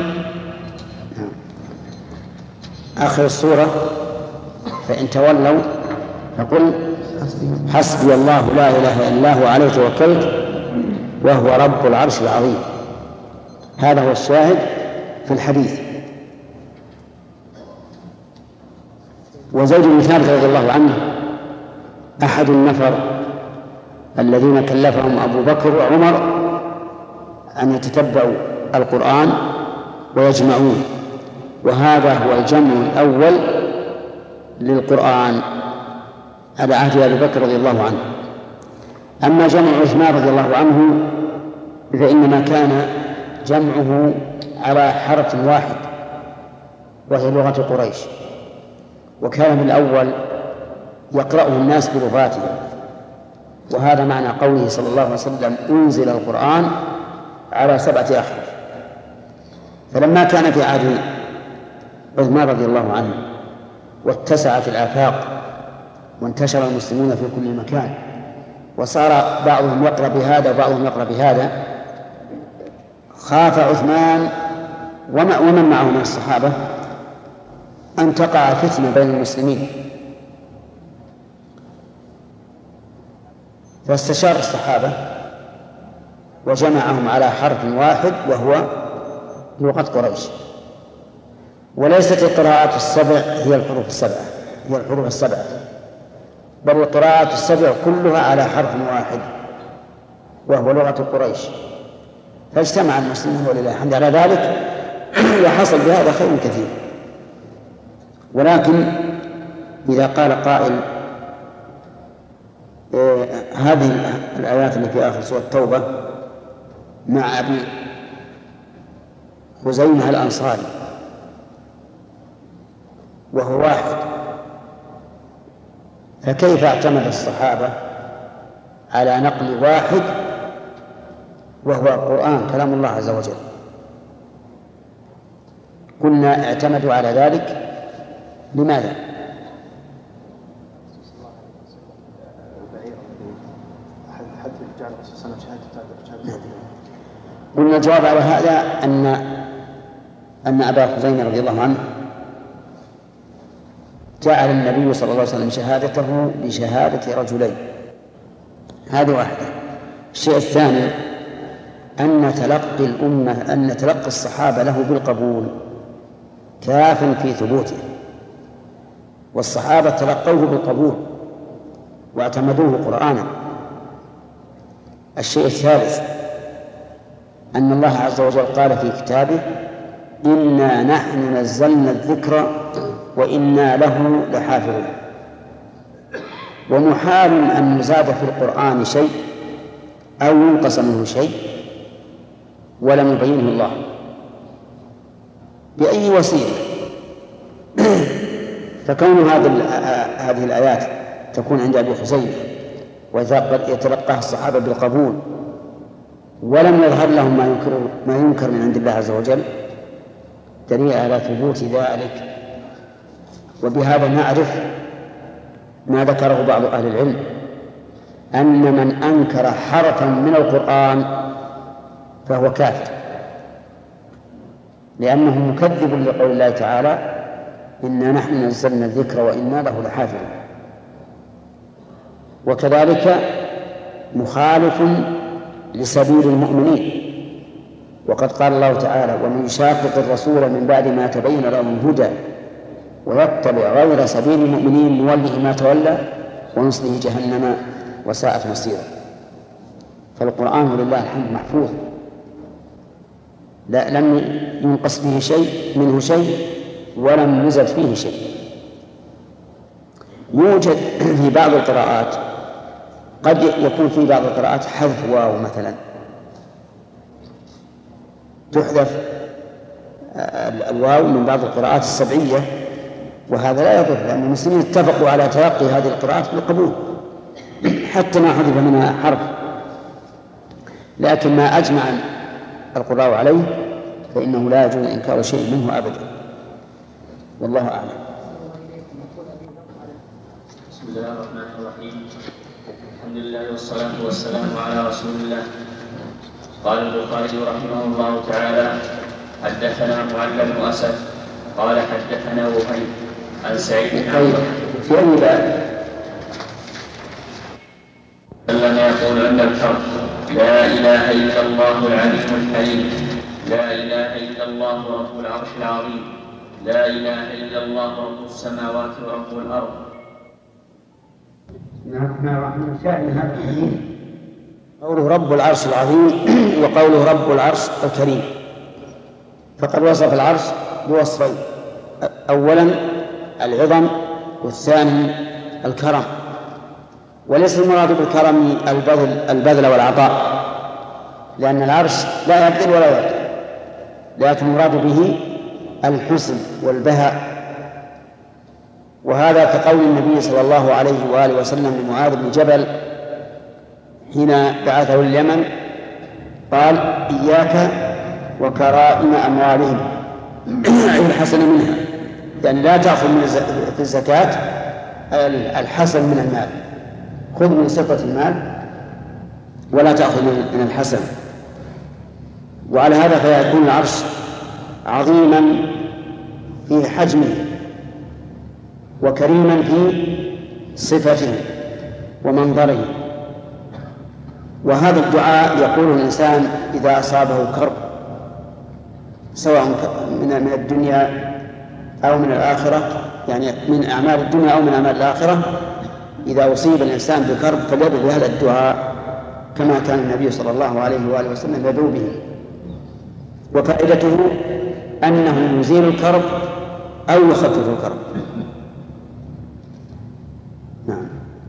آخر السورة فإن تولوا فقل حسبي الله لا إله إلا هو عليه توكلت وهو رب العرش العظيم. هذا هو الشاهد في الحديث. وزيد بن ثابت رضي الله عنه أحد النفر الذين كلفهم أبو بكر وعمر أن يتتبعوا القرآن ويجمعوه، وهذا هو الجمع الأول للقرآن على عهد أبي بكر رضي الله عنه. أما جمع عثمان رضي الله عنه فإنما كان جمعه على حرف واحد وهي لغة قريش، وكان من الأول يقرأه الناس بلغاتهم، وهذا معنى قوله صلى الله عليه وسلم أنزل القرآن على سبعة أحرف. فلما كان في عهد عثمان رضي الله عنه واتسعت الآفاق وانتشر المسلمون في كل مكان وصار بعضهم يقرأ بهذا وبعضهم يقرأ بهذا، خاف عثمان ومن معه من الصحابة أن تقع فتنة بين المسلمين، فاستشار الصحابة وجمعهم على حرف واحد وهو لغة قريش. وليست القراءات السبع هي الحروف السبعة هي الحروف السبعة بل القراءات السبع كلها على حرف واحد وهو لغة قريش، فاجتمع المسلمون ولله الحمد على ذلك، وحصل بهذا خير كثير. ولكن إذا قال قائل آه هذه الآيات التي في آخر سورة التوبة مع أبي خزيمة الأنصاري وهو واحد، فكيف اعتمد الصحابة على نقل واحد وهو القرآن كلام الله عز وجل؟ قلنا اعتمدوا على ذلك لماذا؟ قلنا الجواب على هذا أن أن أبا خزيمة رضي الله عنه جعل النبي صلى الله عليه وسلم شهادته بشهادة رجلين، هذه واحدة. الشيء الثاني أن تلقي الأمة أن تلقي الصحابة له بالقبول كاف في ثبوته، والصحابة تلقوه بالقبول واعتمدوه قرآنا. الشيء الثالث أن الله عز وجل قال في كتابه إنا نحن نزلنا الذكر وإنا له لحافظون، ومحال أن يزاد في القرآن شيء أو ينقص منه شيء ولم يبينه الله بأي وسيلة. فكون هذه الآيات تكون عند أبي خزيمة ويتلقاها الصحابة بالقبول ولم يظهر لهم ما ينكر, ما ينكر من عند الله عز وجل دليل على ثبوت ذلك. وبهذا نعرف ما ذكره بعض أهل العلم أن من أنكر حرفا من القرآن فهو كافر، لأنه مكذب لقول الله تعالى إنا نحن نزلنا الذكر وإنا له لحافظون. وكذلك مخالف لسبيل المؤمنين، وقد قال الله تعالى ومن يشاقق الرسول من بعد ما تبين له الهدى ويتبع غير سبيل المؤمنين نوله ما تولى ونصله جهنم وساءت مصيرا. فالقرآن لله الحمد محفوظ لا لم ينقص به شيء منه شيء ولم يزد فيه شيء. يوجد في بعض القراءات قد يكون في بعض القراءات حذف واو مثلا، تحذف الواو من بعض القراءات السبعية، وهذا لا يضر لأن المسلمين اتفقوا على تلقي هذه القراءات بالقبول حتى ما حذف منها حرف، لكن ما أجمع القراء عليه فإنه لا يجوز إنكار شيء منه أبدا، والله أعلم. بسم الله الرحمن الرحيم، الحمد لله والصلاة والسلام على رسول الله. قال البخاري رحمه الله تعالى حدثنا معل بن أسد قال حدثنا وهيب عن سعيد بن عمرو في أي باب لم يقول عند الحرب لا إله إلا الله العليم الحليم، لا إله إلا الله رب العرش العظيم، لا إله إلا الله رب السماوات ورب الأرض. نعم شاهد هذا الحديث قوله رب العرش العظيم وقوله رب العرش الكريم، فقد وصف العرش بوصفين، أولا العظم والثاني الكرم، وليس المراد بالكرم البذل, البذل والعطاء، لأن العرش لا يبذل ولا يعطي، لكن المراد به الحسن والبهاء. وهذا كقول النبي صلى الله عليه وآله وسلم لمعاذ بن جبل حين بعثه اليمن قال إياك وكرائم أموالهم أي الحسن منها، يعني لا تأخذ من في الزكاة الحسن من المال، خذ من صفة المال ولا تأخذ من الحسن. وعلى هذا فيكون العرش عظيما في حجمه وكريما في صفته ومنظره. وهذا الدعاء يقوله الإنسان إذا أصابه كرب سواء من الدنيا أو من الآخرة، يعني من أعمال الدنيا أو من أعمال الآخرة. إذا أصيب الإنسان بكرب فليدعو بهذا الدعاء كما كان النبي صلى الله عليه وآله وسلم يدعو به. وفائدته أنه يزيل الكرب أو يخفف الكرب. نعم.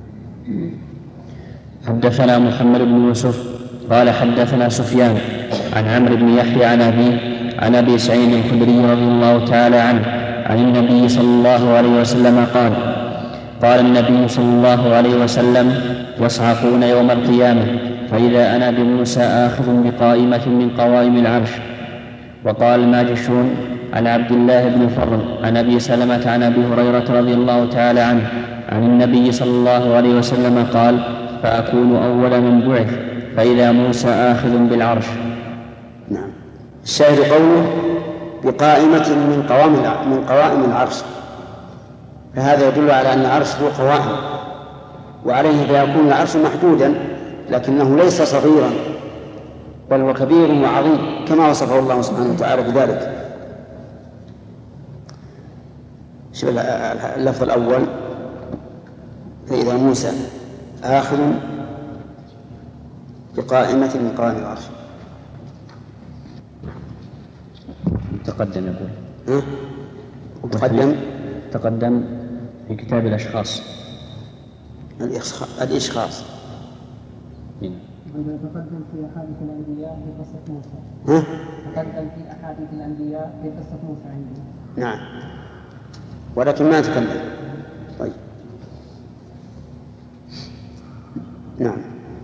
حدثنا محمد بن يوسف قال حدثنا سفيان عن عمرو بن يحيى عن أبيه عن أبي سعيد الخدري رضي الله تعالى عنه عن النبي صلى الله عليه وسلم قال: قال النبي صلى الله عليه وسلم: يصعقون يوم القيامة فإذا أنا بموسى آخذ بقائمة من قوائم العرش. وقال الماجشون عن عبد الله بن الفضل عن أبي سلمة عن أبي هريرة رضي الله تعالى عنه عن النبي صلى الله عليه وسلم قال: فأكون أول من بعث فإذا موسى آخذ بالعرش. نعم. الشاهد قوله بقائمة من قوائم من قوائم العرش، فهذا يدل على أن العرش ذو قوائم، وعليه فيكون العرش محدودا، لكنه ليس صغيرا بل هو كبير وعظيم كما وصفه الله سبحانه وتعالى بذلك. شوف اللفظ الأول: فإذا موسى آخذ بقائمة من قوائم العرش. تقدم يقول ها؟ تقدم تقدم في كتاب الأشخاص الإشخاص. تقدم في أحاديث الأنبياء في قصة موسى. ها؟ تقدم في أحاديث الأنبياء في قصة موسى عندنا. نعم، ولكن ما تكلم. طيب. نعم.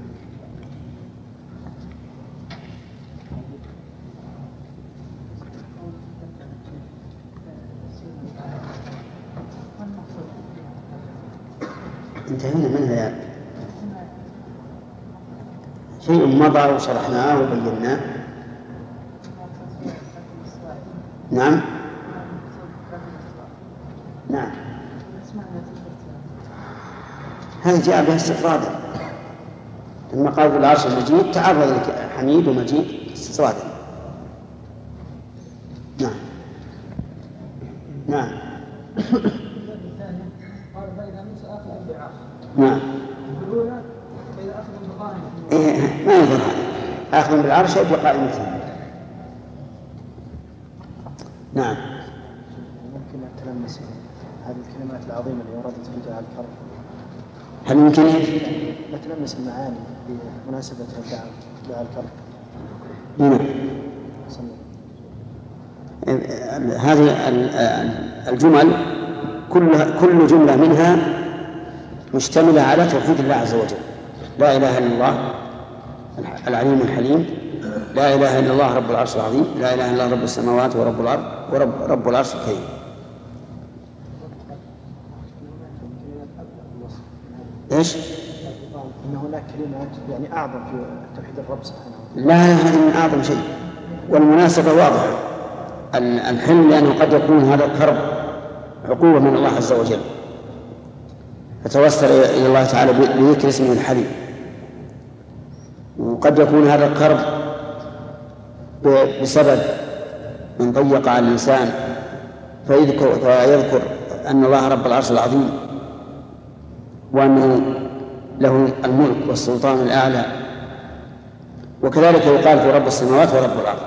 انتهينا منها يعني. شيء مضى وشرحناه وبيناه. نعم نعم هذا جاء به استطرادا، لما قال العرش المجيد تعرض حميد ومجيد استطرادا. نعم نعم نعم إيه ما يظهر آخذ بالعرش أو بقائمته. نعم. ممكن نتلمس هذه الكلمات العظيمة اللي وردت في دعاء الكرب، هل يمكن نتلمس المعاني بمناسبة دعاء الكرب؟ نعم. هذه الجمل كل كل جملة منها مشتملة على توحيد الله عز وجل: لا إله إلا الله العليم الحليم، لا إله إلا الله رب العرش العظيم، لا إله إلا الله رب السماوات ورب الأرض ورب رب العرش الكريم. إيش؟ إن هناك كلمات يعني أعظم في توحيد الرب سبحانه وتعالى. لا، هذه من أعظم شيء، والمناسبة واضحة. الحلم لأنه قد يكون هذا الكرب عقوبة من الله عز وجل، فتوسل إلى الله تعالى بذكر اسمه الحليم. وقد يكون هذا الكرب بسبب من ضيق على الإنسان فيذكر, فيذكر أن الله رب العرش العظيم وأنه له الملك والسلطان الأعلى، وكذلك يقال في رب السماوات ورب الأرض.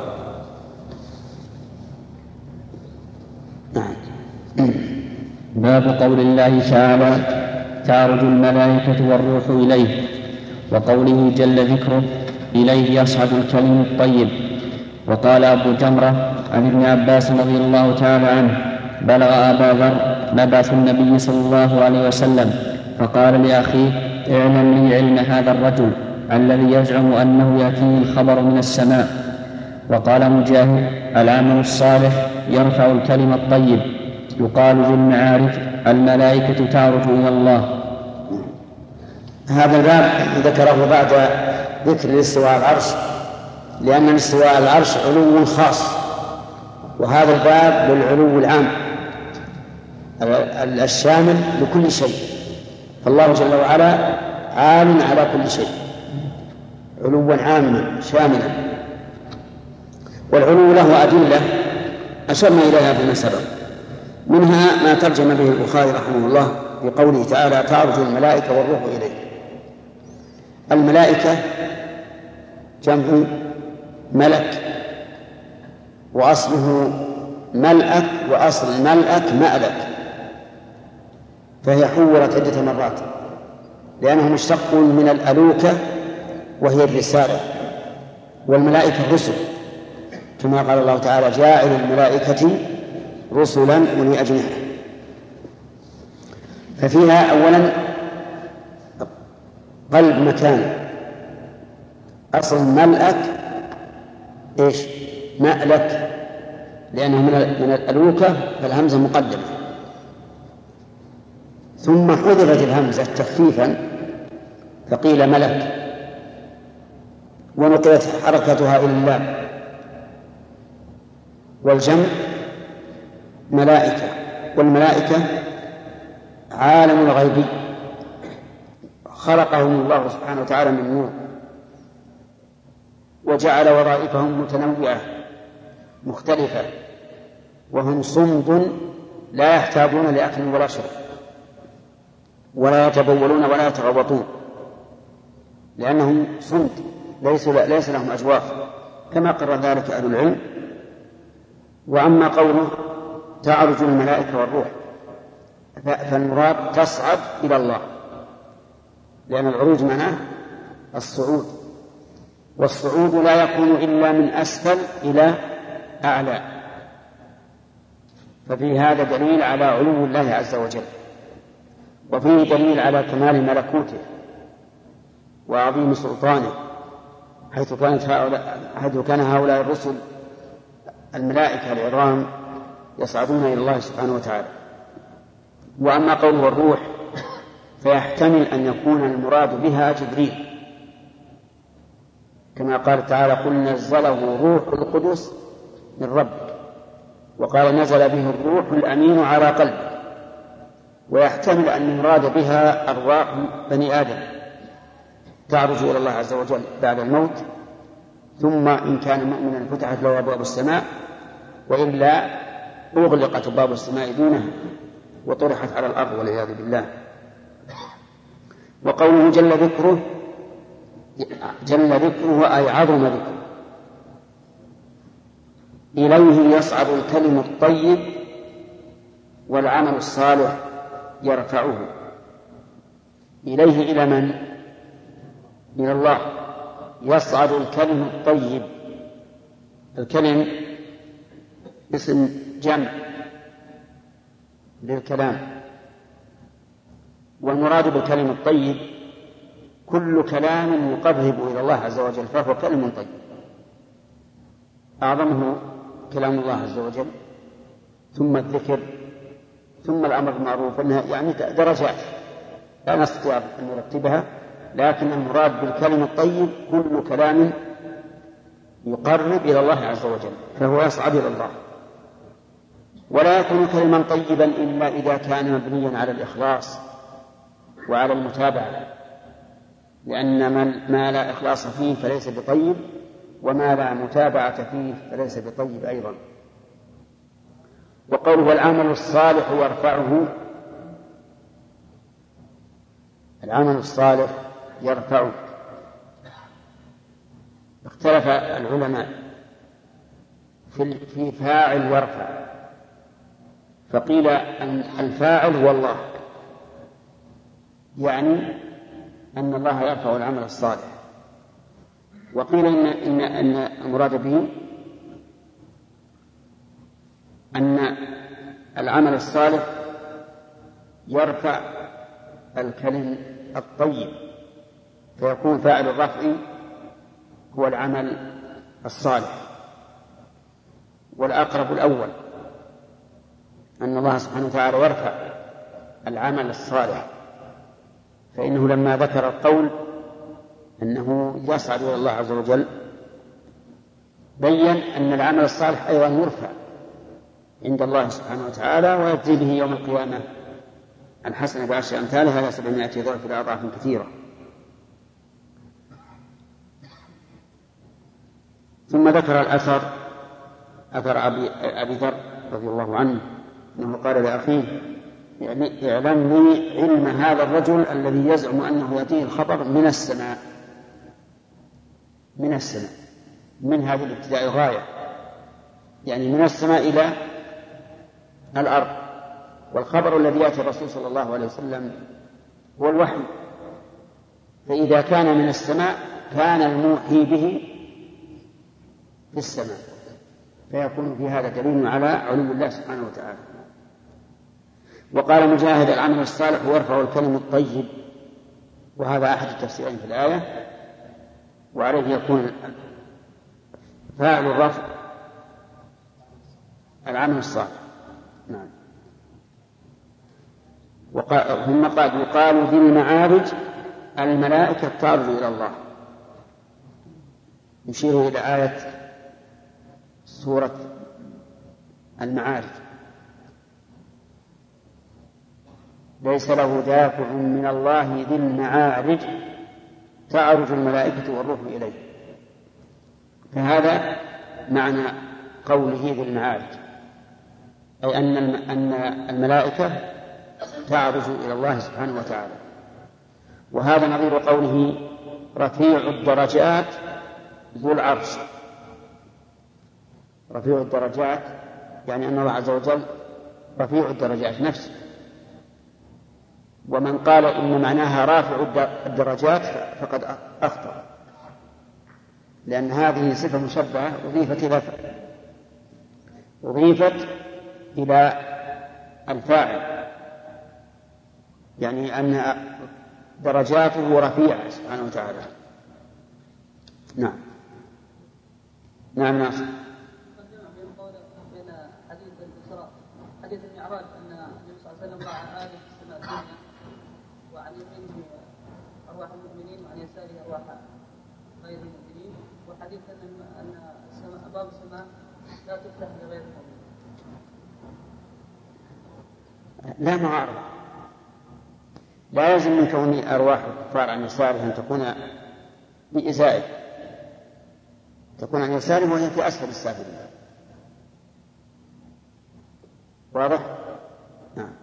نعم. باب قول الله تعالى: تعرج الملائكة والروح إليه، وقوله جل ذكره: إليه يصعد الكلم الطيب. وقال أبو جمرة عن ابن عباس رضي الله تعالى عنه: بلغ أبا ذر مبعث النبي صلى الله عليه وسلم فقال لأخيه: اعلم لي علم هذا الرجل الذي يزعم أنه يأتيه الخبر من السماء. وقال مجاهد: العمل الصالح يرفع الكلم الطيب. يقال ذو المعارج: الملائكة تعرج إلى الله. هذا الباب ذكره بعد ذكر الاستواء على العرش لأن الاستواء على العرش علو خاص، وهذا الباب للعلو العام الشامل لكل شيء، فالله جل وعلا عال على كل شيء علوا عاما شاملا. والعلو له أدلة أشرنا إليها فيما سبق، منها ما ترجم به البخاري رحمه الله بقوله تعالى تعرج الملائكة والروح إليه. الملائكة جمع ملك، وأصله ملأك، وأصل ملأك مألك، فهي حولت عدة مرات لأنه مشتق من الألوكة وهي الرسالة، والملائكة رسل كما قال الله تعالى جاعل الملائكة رسلا أولي أجنحة. ففيها أولا قلب مكان، أصل ملأك إيش؟ مألك، لأنه من الألوكة فالهمزة مقدمة، ثم حذفت الهمزة تخفيفا فقيل ملك، ونقلت حركتها إلى اللام. والجمع ملائكة، والملائكة عالم الغيب خلقهم الله سبحانه وتعالى من نور، وجعل وظائفهم متنوعة مختلفة، وهم صمد لا يحتاجون لأكل ولا شرب، ولا يتبولون ولا يتغوطون، لأنهم صمد ليس, ليس لهم أجواف كما قرر ذلك أهل العلم. وأما قوله تعرج الملائكة والروح فالمراد تصعد إلى الله، لأن العروج معناه الصعود، والصعود لا يكون إلا من أسفل إلى أعلى، ففي هذا دليل على علو الله عز وجل، وفيه دليل على كمال ملكوته وعظيم سلطانه، حيث كانت هؤلاء حيث كان هؤلاء الرسل الملائكة العظام يصعدون إلى الله سبحانه وتعالى. وأما قوله الروح فيحتمل أن يكون المراد بها جبريل، كما قال تعالى قل نزله روح القدس من ربك، وقال نزل به الروح الأمين على قلبك. ويحتمل أن المراد بها أرواح بني آدم تعرج إلى الله عز وجل بعد الموت، ثم إن كان مؤمنا فتحت له أبواب السماء، وإلا أغلقت باب السماء دونه وطرحت على الأرض والعياذ بالله. وقوله جل ذكره جل ذكره أي عظم ذكره، إليه يصعد الكلم الطيب والعمل الصالح يرفعه. إليه إلى من؟ إلى الله. يصعد الكلم الطيب، الكلم اسم جمع للكلام، والمراد بالكلم الطيب كل كلام يقرب إلى الله عز وجل فهو كلم طيب. أعظمه كلام الله عز وجل، ثم الذكر، ثم الأمر بالمعروف، يعني درجات لا نستطيع أن نرتبها، لكن المراد بالكلم الطيب كل كلام يقرب إلى الله عز وجل فهو يصعد إلى الله. ولا يكون كلما طيبا إلا إذا كان مبنيا على الإخلاص وعلى المتابعة، لأن ما لا إخلاص فيه فليس بطيب، وما لا متابعة فيه فليس بطيب أيضا. وقوله والعمل الصالح يرفعه، العمل الصالح يرفعه. اختلف العلماء في فاعل يرفع، فقيل أن الفاعل هو الله، يعني أن الله يرفع العمل الصالح، وقيل إن, إن, إن المراد به أن العمل الصالح يرفع الكلم الطيب، فيكون فاعل الرفع هو العمل الصالح. والأقرب الأول أن الله سبحانه وتعالى يرفع العمل الصالح، فإنه لما ذكر القول أنه يصعد إلى الله عز وجل بين أن العمل الصالح أيضا يرفع عند الله سبحانه وتعالى ويجزي به يوم القيامة الحسنة بعشر أمثالها إلى سبعمائة ضعف إلى أضعاف كثيرة. ثم ذكر الأثر أثر أبي, أبي ذر رضي الله عنه أنه قال لأخيه يعني اعلم لي علم هذا الرجل الذي يزعم أنه يأتيه الخبر من السماء من السماء من هذه الابتداء الغاية، يعني من السماء إلى الأرض، والخبر الذي يأتي الرسول صلى الله عليه وسلم هو الوحي، فإذا كان من السماء كان الموحي به في السماء، فيكون في هذا دليل على علو الله سبحانه وتعالى. وقال مجاهد العمل الصالح يرفع الكلم الطيب، وهذا أحد التفسيرين في الآية، وعليه يكون فاعل الرفع العمل الصالح. نعم. ثم قال يقال ذي المعارج الملائكة تعرج إلى الله، يشير إلى آية سورة المعارج ليس له دافع من الله ذي المعارج تعرج الملائكة والروح إليه، فهذا معنى قوله ذي المعارج، أي أن أن الملائكة تعرج إلى الله سبحانه وتعالى. وهذا نظير قوله رفيع الدرجات ذو العرش. رفيع الدرجات يعني أن الله عز وجل رفيع الدرجات نفسه. ومن قال إن معناها رافع الدرجات فقد أخطأ، لأن هذه صفة مشبهة أضيفت إلى أضيفت إلى الفاعل، يعني أن درجاته رفيعة سبحانه وتعالى. نعم. نعم ناصر. بين حديث الإسراء حديث المعراج أن النبي صلى الله عليه وسلم رأى آدم في السماء الدنيا، وعن يمينه أرواح المؤمنين وعن يساره أرواح غير المؤمنين، وحديث أن أن أبواب السماء لا تفتح لغير المؤمنين. لا معارضة، لا يلزم من كون أرواح الكفار عن يساره أن تكون بإزائه، تكون عن يساره وهي في أسفل السافلين. واضح؟ نعم.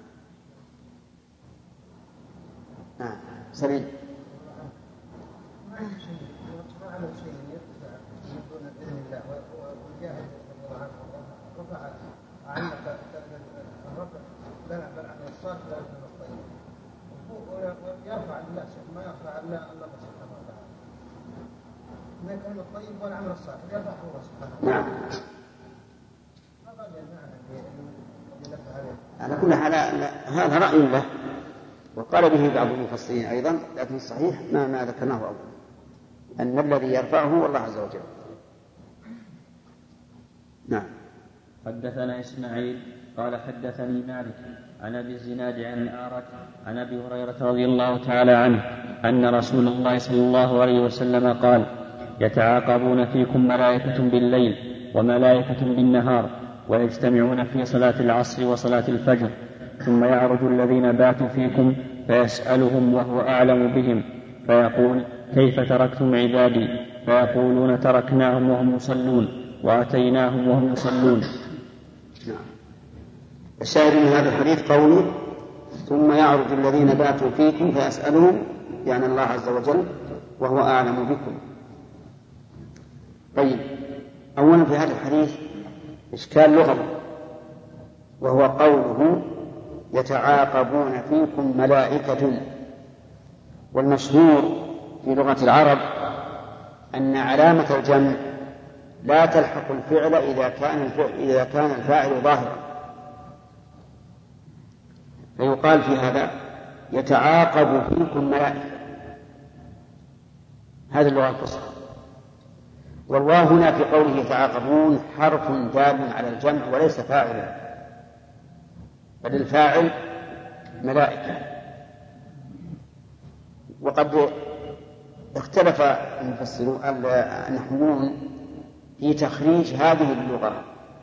نعم. سليم. ما عمل شيء يرفع من دون بإذن الله، والجاهل رفع عنك الرفع لنا بل عن الصالح لا يكون الطيب، ويرفع الناس ما يرفع الله سبحانه وتعالى. ما يكون الطيب والعمل الصالح يرفع الله سبحانه وتعالى. نعم. على كل حال هذا رأي له، وقال به بعض المفسرين أيضا، لكن الصحيح ما ما ذكرناه أولا أن الذي يرفعه هو الله عز وجل. نعم. حدثنا إسماعيل قال حدثني مالك عن أبي الزناد عن الأعرج عن أبي هريرة رضي الله تعالى عنه أن رسول الله صلى الله عليه وسلم قال يتعاقبون فيكم ملائكة بالليل وملائكة بالنهار، ويجتمعون في صلاة العصر وصلاة الفجر، ثم يعرج الذين باتوا فيكم فيسألهم وهو أعلم بهم، فيقول كيف تركتم عبادي؟ فيقولون تركناهم وهم يصلون وأتيناهم وهم يصلون. الشاهد من هذا الحديث قوله ثم يعرج الذين باتوا فيكم فيسألهم، يعني الله عز وجل وهو أعلم بكم. طيب، أولا في هذا الحديث إشكال لغوي، وهو قوله يتعاقبون فيكم ملائكة. والمشهور في لغة العرب أن علامة الجمع لا تلحق الفعل إذا كان الفعل, إذا كان الفاعل ظاهرا، فيقال في هذا يتعاقب فيكم ملائكة، هذه اللغة الفصحى. والواو هنا في قوله يتعاقبون حرف دال على الجمع وليس فاعلا، بل الفاعل ملائكة. وقد اختلف المفسرون النحويون في تخريج هذه اللغة،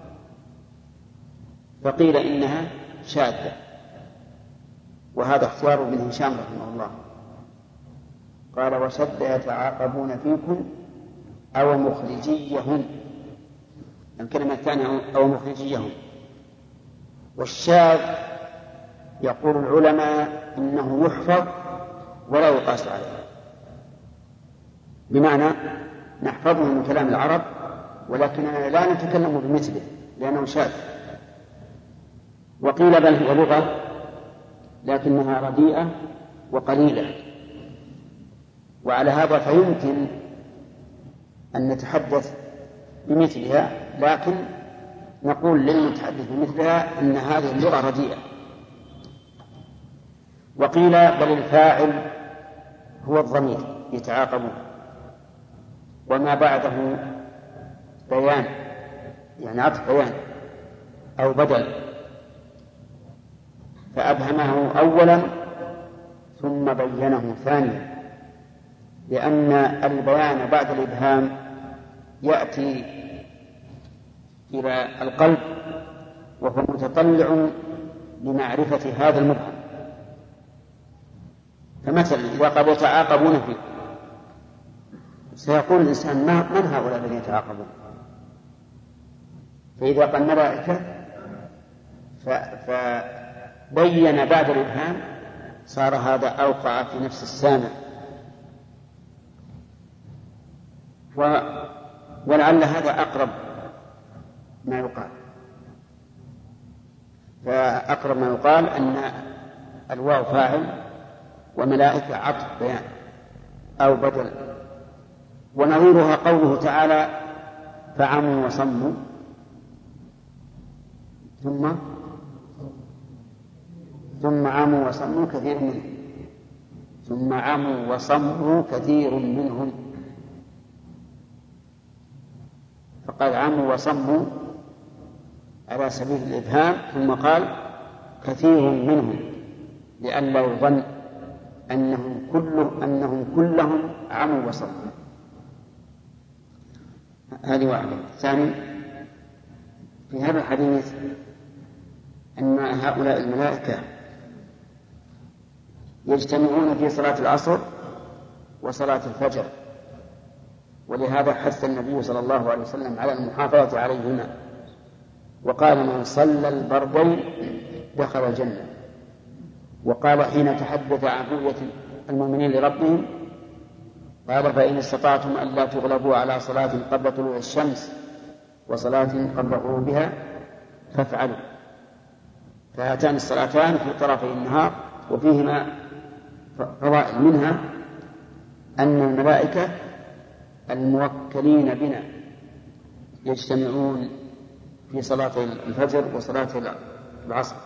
فقيل إنها شاذة، وهذا اختيار ابن هشام رحمه الله. قال وشد يتعاقبون فيكم أو مخرجيهم، الكلمة الثانية أو مخرجيهم. والشاذ يقول العلماء إنه يحفظ ولا يقاس عليه، بمعنى نحفظه من كلام العرب ولكننا لا نتكلم بمثله لأنه شاذ. وقيل بل هو لغة لكنها رديئة وقليلة، وعلى هذا فيمكن أن نتحدث بمثلها، لكن نقول للمتحدث بمثلها أن هذه اللغة رديئة. وقيل بل الفاعل هو الضمير يتعاقبون، وما بعده بيان يعني عطف بيان أو بدل، فأبهمه أولا ثم بينه ثانيا، لأن البيان بعد الإبهام يأتي إلى القلب وهو متطلع لمعرفة هذا المبهم. فمثلا إذا قالوا يتعاقبون فيه سيقول الإنسان من هؤلاء الذين يتعاقبون؟ فإذا قال ملائكة فبين بعد الإبهام صار هذا أوقع في نفس السامع، ولعل هذا أقرب ما يقال. فأقرب ما يقال أن الواو فاعل وملائكة عطف بيان أو بدل. ونظيرها قوله تعالى فعموا وصموا ثم ثم عموا وصموا كثير منهم ثم عموا وصموا كثير منهم فقال عموا وصموا على سبيل الإبهام، ثم قال كثير منهم لئلا يظن أنهم كل أنهم كلهم عموا وصموا. هذه واحدة. ثاني في هذا الحديث أن هؤلاء الملائكة يجتمعون في صلاة العصر وصلاة الفجر، ولهذا حث النبي صلى الله عليه وسلم على المحافظة عليهما، وقال من صلى البردين دخل الجنة. وقال حين تحدث عن رؤية المؤمنين لربهم قال فإن استطعتم أن لا تغلبوا على صلاة قبل طلوع الشمس وصلاة قبل غروبها فافعلوا. فهاتان الصلاتان في طرفي النهار وفيهما فضائل، منها أن الملائكة الموكلين بنا يجتمعون في صلاة الفجر وصلاة العصر.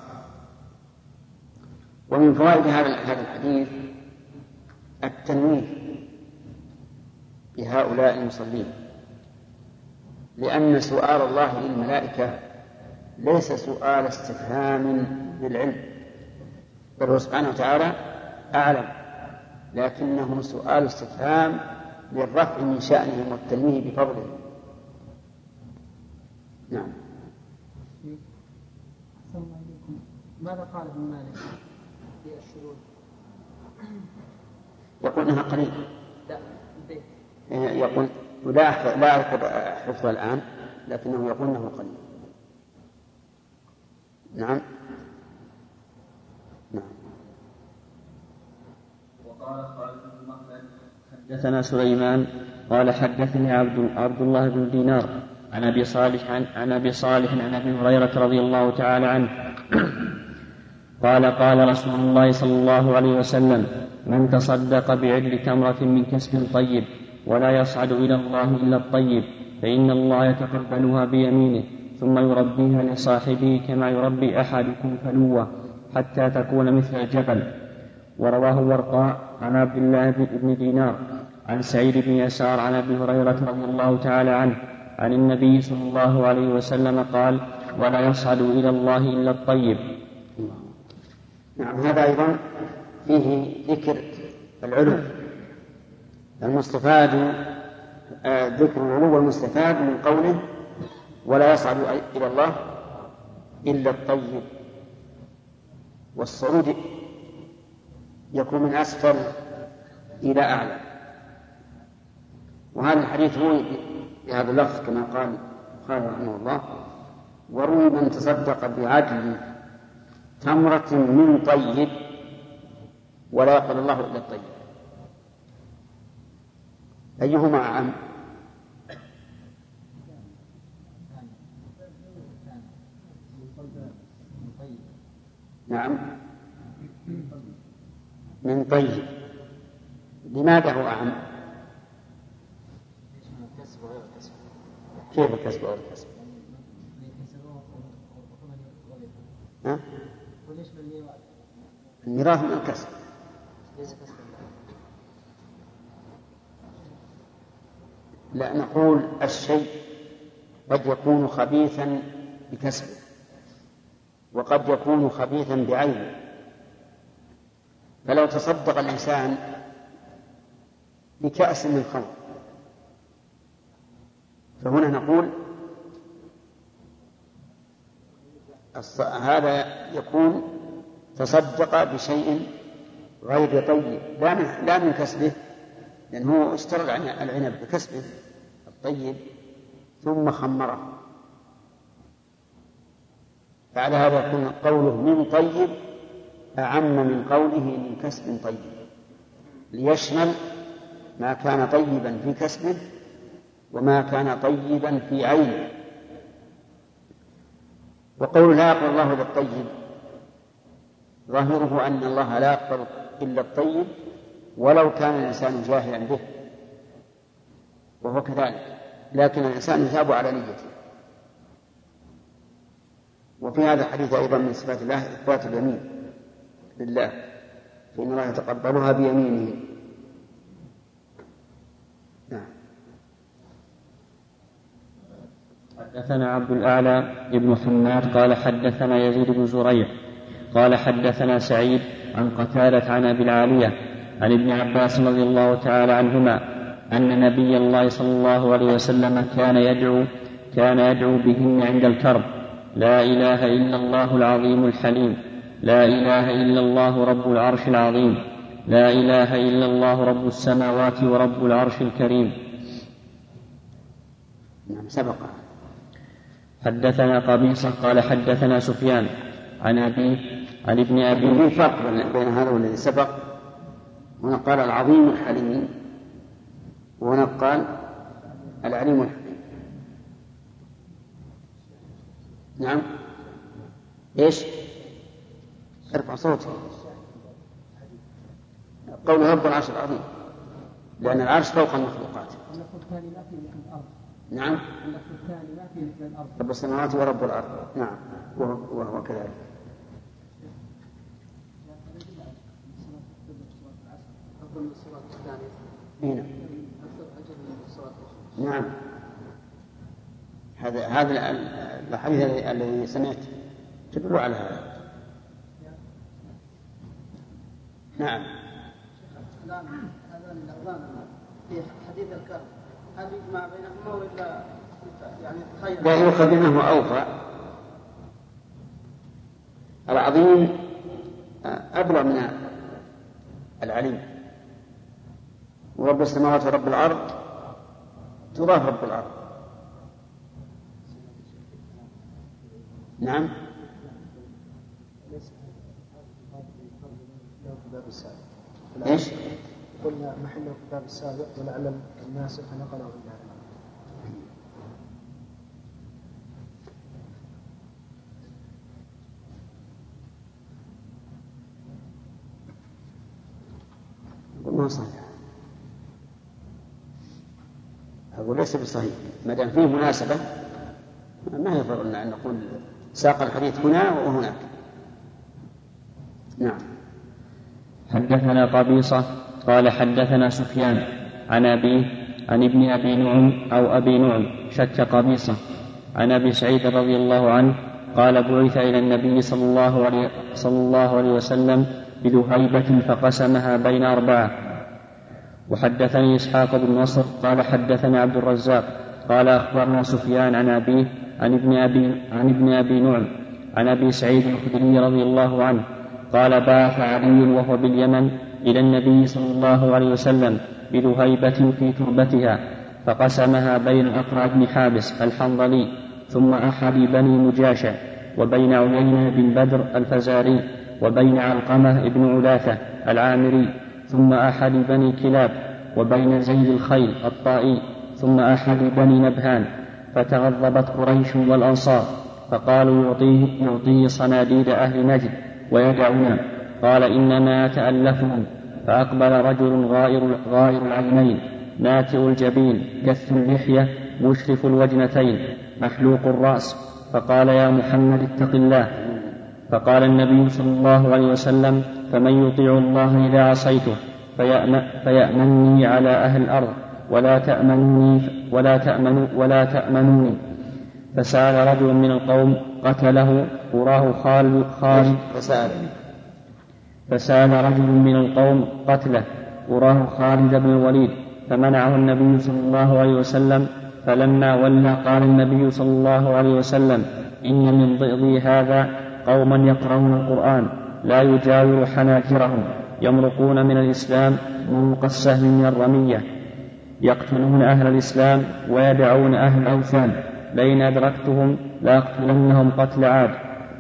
ومن فوائد هذا الحديث التنويه بهؤلاء المصلين، لأن سؤال الله للملائكة ليس سؤال استفهام للعلم، بل هو سبحانه وتعالى أعلم، لكنه سؤال استفهام للرفع من شأنهم والتنويه بفضله. نعم. ماذا قال ابن مالك في الشروط؟ يقول انها قليل. لا يقول لا لا حفظها الآن، لكنه يقول انه قليل. نعم. نعم. وقال خالد بن مخلد حدثنا سليمان قال حدثني عبد عبد الله بن دينار عن ابي صالح عن, عن ابي صالح عن ابي هريره رضي الله تعالى عنه قال قال رسول الله صلى الله عليه وسلم من تصدق بعدل تمرة من كسب طيب ولا يصعد إلى الله إلا الطيب فإن الله يتقبلها بيمينه ثم يربيها لصاحبه كما يربي أحدكم فلوة حتى تكون مثل الجبل. ورواه ورقاء عن عبد الله بن دينار عن سعيد بن يسار عن أبي هريرة رضي الله تعالى عنه عن النبي صلى الله عليه وسلم قال ولا يصعد إلى الله إلا الطيب. نعم. هذا أيضا فيه ذكر العلو المستفاد ذكر العلو المستفاد من قوله ولا يصعد إلى الله إلا الطيب، والصعود يكون من أسفل إلى أعلى. وهذا الحديث روي بهذا اللفظ كما قال قال رحمه الله: وروي من تصدق بعدل تمرة من طيب ولا يقبل الله إلا الطيب. أيهما أعم؟ نعم، من طيب. لماذا هو أعم؟ كيف الكسب أو الكسب؟ ها؟ الميراث من الكسب. لا، نقول الشيء قد يكون خبيثا بكسبه وقد يكون خبيثا بعينه. فلو تصدق الإنسان بكأس من خمر فهنا نقول هذا يكون تصدق بشيء غير طيب لا من كسبه، لأنه اشترى العنب بكسبه الطيب ثم خمره. بعد هذا يكون قوله من طيب أعم من قوله من كسب طيب، ليشمل ما كان طيبا في كسبه وما كان طيبا في عينه. وقول لا يقبل الله إلا الطيب ظاهره أن الله لا يقبل إلا الطيب ولو كان الإنسان جاهلا به، وهو كذلك، لكن الإنسان يثاب على نيته. وفي هذا الحديث أيضا من صفات الله إثبات اليمين لله، فإن الله يتقبلها بيمينه. نعم. حدثنا عبد الأعلى ابن حماد قال حدثنا يزيد بن زريع قال حدثنا سعيد عن قتادة عن أبي العالية عن ابن عباس رضي الله تعالى عنهما أن نبي الله صلى الله عليه وسلم كان يدعو كان يدعو بهن عند الكرب: لا إله إلا الله العظيم الحليم، لا إله إلا الله رب العرش العظيم، لا إله إلا الله رب السماوات ورب العرش الكريم. نعم، سبق. حدثنا قبيصة قال حدثنا سفيان عن أبيه عن ابن أبي. في فرق بين هذا والذي سبق. هنا قال العظيم الحليم وهنا قال العليم الحليم. نعم. إيش؟ ارفع صوتك. قول رب العرش العظيم، لأن العرش فوق المخلوقات. نعم. رب السماوات ورب الأرض. نعم، وهو كذلك. هنا. نعم، هذا هذا الحديث الذي سمعت تدل على هذا. نعم. هذان اللفظان في حديث الكرب هل يجمع بينهما ولا يعني تخيل؟ لا، يؤخذ منه أوفى. العظيم أبلغ من العليم، ورب السماوات ورب الأرض تضاف رب الأرض. نعم. ايش؟ قلنا محله في الباب السابق ولعل الناس نقلوا إلى ما صحيح. أقول ليس بصحيح، ما دام فيه مناسبة ما يضر لنا أن نقول ساق الحديث هنا وهناك. نعم. حدثنا قبيصة قال حدثنا سفيان عن أبيه عن ابن أبي نعم أو أبي نعم شك قبيصة عن أبي سعيد رضي الله عنه قال: بعث إلى النبي صلى الله عليه, صلى الله عليه وسلم بذهيبة فقسمها بين أربعة، وحدثني إسحاق بن نصر قال حدثنا عبد الرزاق قال أخبرنا سفيان عن أبيه عن ابن أبي, عن ابن أبي نعم عن أبي سعيد الخدري رضي الله عنه قال بعث علي وهو باليمن إلى النبي صلى الله عليه وسلم بذهيبة في تربتها فقسمها بين الأقرع بن حابس الحنظلي ثم أحد بني مجاشة وبين عيينة بن بدر الفزاري وبين علقمة بن علاثة العامري ثم أحد بني كلاب وبين زيد الخيل الطائي ثم أحد بني نبهان فتغضبت قريش والأنصار فقالوا يعطيه, يعطيه صناديد أهل نجد ويدعونا قال إنما تألفهم فأقبل رجل غائر, غائر العينين ناتئ الجبين كث اللحية مشرف الوجنتين محلوق الرأس فقال يا محمد اتق الله فقال النبي صلى الله عليه وسلم فمن يطيع الله إذا عصيته فيأمن فيأمنني على أهل الأرض ولا تأمنوني ولا تأمنوا ولا تأمنوني فسأل رجل من القوم قتله أراه خالد خالد فسأل فسأل رجل من القوم قتله أراه خالد بن الوليد فمنعه النبي صلى الله عليه وسلم فلما ولى قال النبي صلى الله عليه وسلم إن من ضئضي هذا قوما يقرؤون القرآن لا يجاور حناجرهم يمرقون من الإسلام مروق السهم من الرمية يقتلون أهل الإسلام ويدعون أهل الأوثان لئن أدركتهم لأقتلنهم قتل عاد.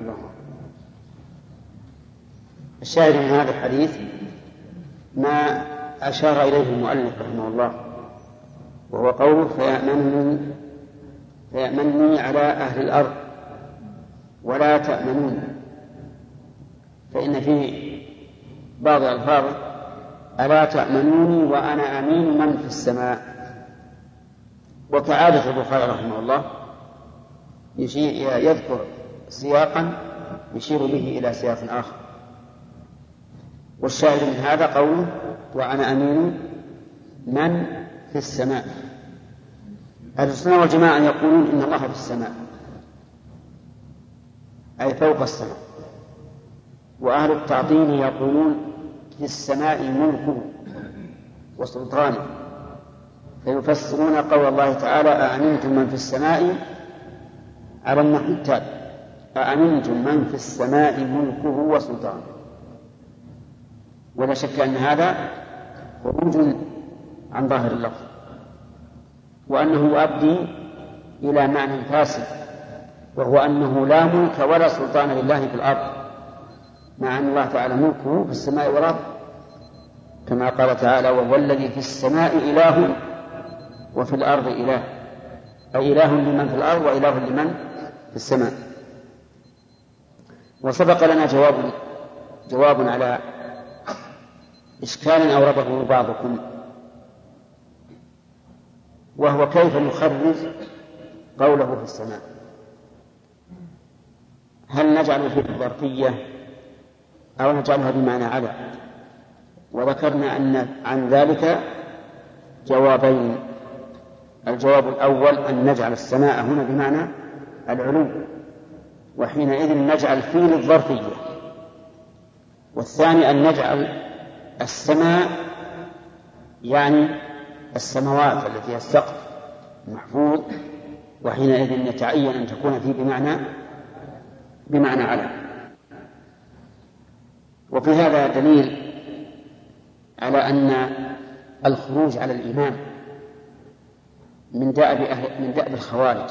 الشاهد من هذا الحديث ما أشار إليه المؤلف رحمه الله وهو قوله فيأمنني, فيأمنني على أهل الأرض ولا تأمنون، فإن في بعض الألفاظ ألا تأمنوني وأنا أمين من في السماء. وكعادة البخاري رحمه الله يذكر سياقا يشير به إلى سياق آخر، والشاهد من هذا قوله وأنا أمين من في السماء. أهل السنة والجماعة يقولون إن الله في السماء أي فوق السماء، وأهل التعطيل يقولون في السماء ملكه وسلطانه، فيفسرون قول الله تعالى أأمنتم من في السماء على النحو التالي أأمنتم من في السماء ملكه وسلطانه. ولا شك أن هذا خروج عن ظاهر اللفظ، وأنه يؤدي إلى معنى فاسد، وهو أنه لا ملك ولا سلطان لله في الأرض، مع أن الله تعالى ملكه في السماء والأرض، كما قال تعالى وهو الذي في السماء إله وفي الأرض إله، أي إله لمن في الأرض وإله لمن في السماء. وسبق لنا جواب جواب على إشكال أورده بعضكم، وهو كيف نخرج قوله في السماء، هل نجعل فيه الظرفية أو نجعلها بمعنى على؟ وذكرنا أن عن ذلك جوابين. الجواب الأول أن نجعل السماء هنا بمعنى العلو، وحينئذ نجعل فيه الظرفية. والثاني أن نجعل السماء يعني السماوات التي هي السقف المحفوظ، وحينئذ يتعين أن تكون فيه بمعنى بمعنى على. وفي هذا دليل على أن الخروج على الإمام من دأب أهل من دأب الخوارج،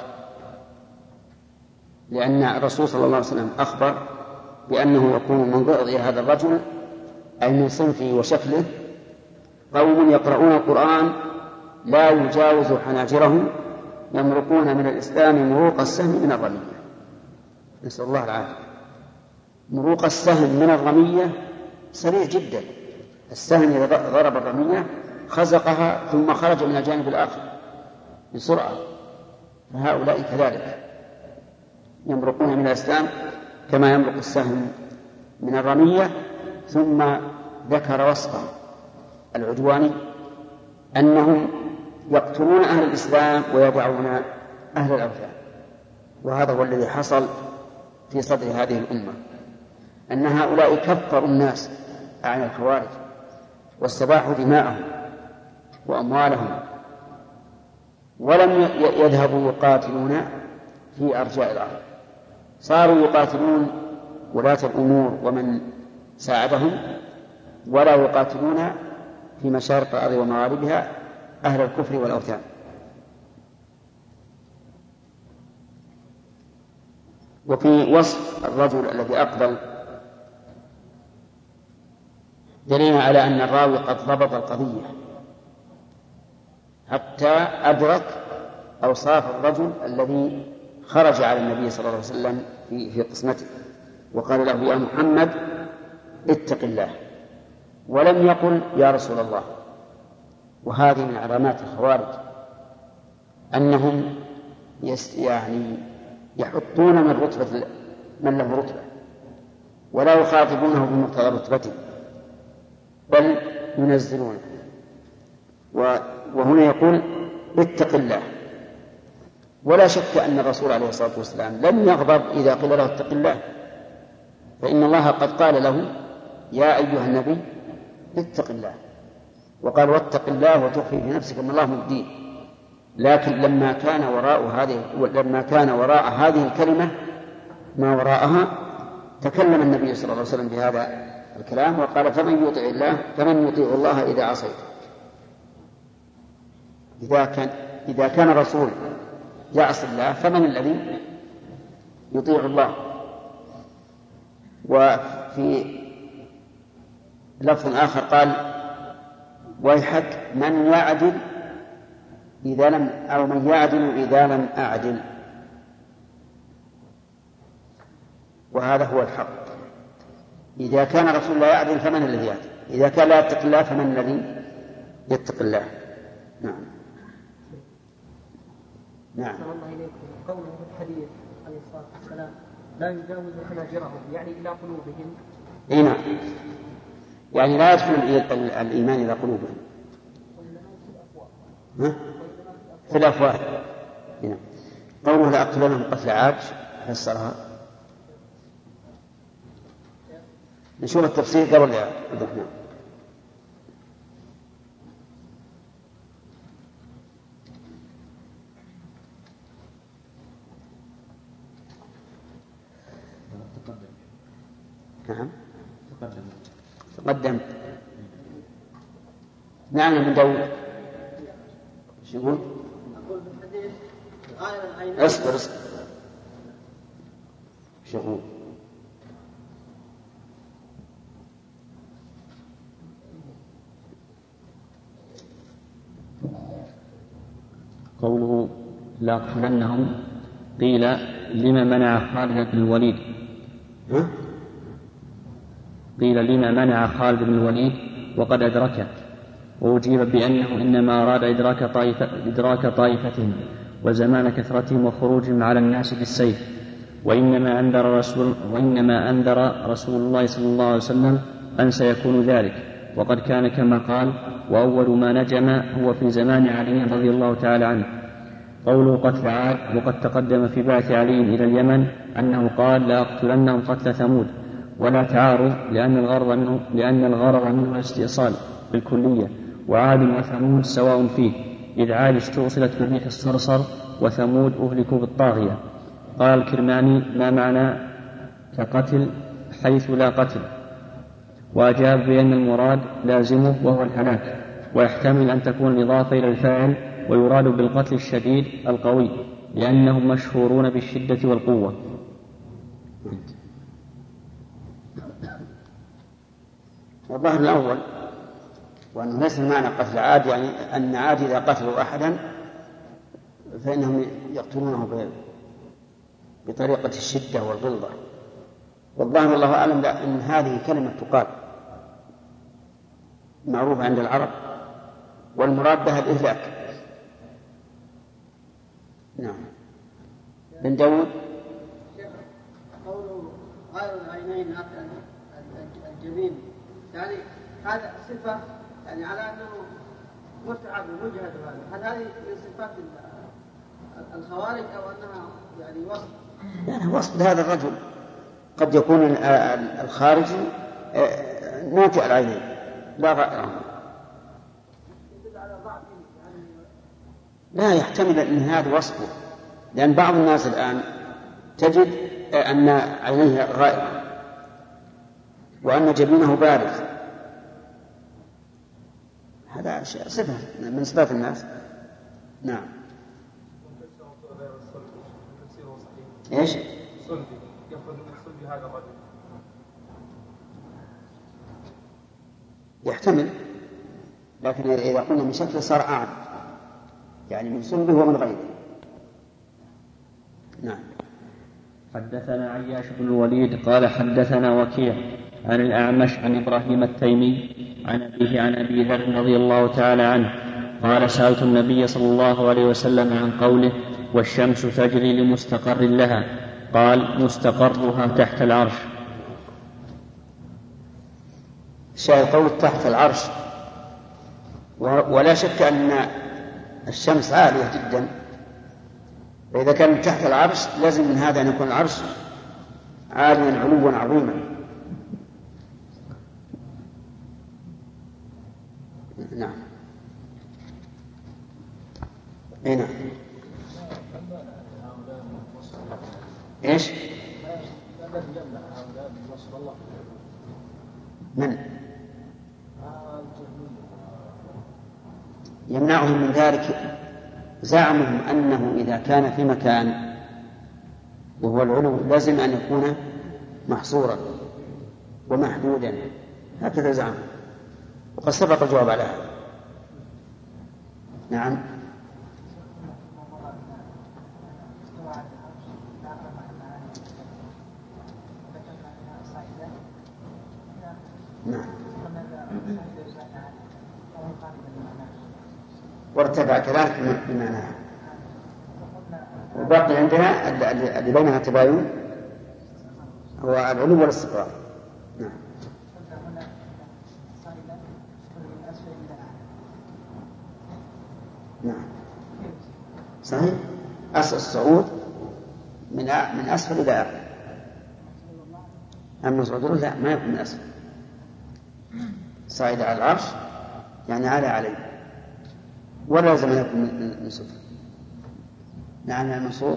لأن الرسول صلى الله عليه وسلم أخبر بأنه يكون من ضئض هذا الرجل أي من صنفه وشكله قوم يقرؤون القرآن لا يجاوز حناجرهم يمرقون من الإسلام مروق السهم من الرمية. نسأل الله العافية. مروق السهم من الرمية سريع جدا، السهم إذا ضرب الرمية خزقها ثم خرج من الجانب الآخر بسرعة، فهؤلاء كذلك يمرقون من الإسلام كما يمرق السهم من الرمية. ثم ذكر وصفا العدواني أنهم يقتلون أهل الإسلام ويدعون أهل الأوثان. وهذا هو الذي حصل في صدر هذه الأمة، أن هؤلاء كفروا الناس عن الخوارج واستباحوا دماءهم وأموالهم، ولم يذهبوا يقاتلون في أرجاء الأرض، صاروا يقاتلون ولاة الأمور ومن ساعدهم، ولا يقاتلون في مشارق الأرض ومغاربها أهل الكفر والأوثان. وفي وصف الرجل الذي أقبل دليل على أن الراوي قد ضبط القضية حتى أدرك أوصاف الرجل الذي خرج على النبي صلى الله عليه وسلم في, في قسمته وقال له يا محمد اتق الله، ولم يقل يا رسول الله. وهذه من علامات الخوارج أنهم يعني يحطون من رتبة من له رتبة ولا يخاطبونه بمقتضى رتبته، بل ينزلونه. وهنا يقول اتق الله، ولا شك أن الرسول عليه الصلاة والسلام لم يغضب إذا قيل له اتق الله، فإن الله قد قال له يا أيها النبي اتق الله، وقال واتق الله وتخفي في نفسك ما الله مبديه. لكن لما كان وراء هذه لما كان وراء هذه الكلمة ما وراءها تكلم النبي صلى الله عليه وسلم بهذا الكلام وقال فمن يطع الله فمن يطيع الله إذا عصيت. إذا كان إذا كان الرسول يعصي الله فمن الذي يطيع الله؟ وفي لفظ آخر قال ويحك من يعدل إذا لم أو من يعدل إذا لم أعدل. وهذا هو الحق. إذا كان الرسول لا يعدل فمن الذي يعدل؟ إذا كان لا يتق الله فمن الذي يتق الله؟ نعم. نعم. صلى الله إليكم قوله في الحديث عليه الصلاة والسلام لا يجاوز حناجرهم يعني إلى قلوبهم. إيه نعم. يعني لا يدخل الإيمان إلى قلوبهم. ها؟ في الأفواه. هنا قوله لأقتلنهم قتل عاد فسرها. نشوف التفسير قبل يا عبد الرحمن. نعم تقدم تقدم نعم من داود. شو يقول؟ أقول في الحديث غاير العينين. اصبر اصبر. شو يقول؟ قوله لأقتلنهم قيل لما منع خالد بن الوليد قيل لما منع خالد بن الوليد وقد أدركه، وأجيب بأنه إنما أراد إدراك طائفة إدراك طائفتهم وزمان كثرتهم وخروجهم على الناس بالسيف، وإنما أنذر رسول وإنما أنذر رسول الله صلى الله عليه وسلم أن سيكون ذلك، وقد كان كما قال وأول ما نجم هو في زمان علي رضي الله تعالى عنه. قوله قتل عاد وقد تقدم في بعث علي إلى اليمن أنه قال لأقتلنهم قتل ثمود، ولا تعارض لأن الغرض منه لأن الغرض منه الاستئصال بالكلية، وعاد وثمود سواء فيه، إذ عاد استوصلت بالريح الصرصر وثمود أهلكوا بالطاغية. قال الكرماني ما معنى كقتل حيث لا قتل، وأجاب بأن المراد لازمه وهو الهلاك، ويحتمل أن تكون الإضافة إلى الفاعل ويراد بالقتل الشديد القوي لأنهم مشهورون بالشدة والقوة. والظاهر الأول وأنه ليس معنى قتل عاد يعني أن عاد إذا قتلوا أحدا فإنهم يقتلونه بطريقة الشدة والغلظة. والظاهر الله أعلم أن هذه كلمة تقال معروفة عند العرب والمراد بها الإهلاك. نعم. بن داود قوله غير العينين الجبين يعني هذا صفة يعني على أنه متعب ومجهد، هل هذه من صفات الخوارج أو أنها يعني وصف؟ يعني وصف هذا الرجل قد يكون الخارجي ناتئ العينين لا غير. يدل على ضعف لا يحتمل أن هذا وصفه، لأن بعض الناس الآن تجد أن عينيه غائبة وأن جبينه بارز، هذا صفة من صفات الناس. نعم. إيش؟ يحتمل، لكن إذا قلنا من شكله صار أعم، يعني من صلبه ومن غيره. نعم. حدثنا عياش بن الوليد قال حدثنا وكيع عن الأعمش عن إبراهيم التيمي عن أبيه عن أبي ذر رضي الله تعالى عنه قال سألت النبي صلى الله عليه وسلم عن قوله والشمس تجري لمستقر لها، قال مستقرها تحت العرش. شاهد قول تحت العرش، ولا شك أن الشمس عالية جدا، فإذا كان تحت العرش لازم من هذا أن يكون العرش عاليا علوا عظيما. نعم. اي نعم. ايش؟ من يمنعهم من ذلك؟ زعمهم أنه إذا كان في مكان وهو العلو لازم أن يكون محصورا ومحدودا، هكذا زعم، وقد سبق الجواب على هذا. نعم. نعم. وارتفع كذلك بمعناها، وباقي عندنا اللي بينها تباين هو العلو والاستقرار. نعم. نعم صحيح. أصل الصعود من من أسفل إلى أعلى، أما الصعود لا ما يكون من أسفل. صعد على العرش يعني على عليه، ولا لازم يكون من سفل. نعم يا منصور.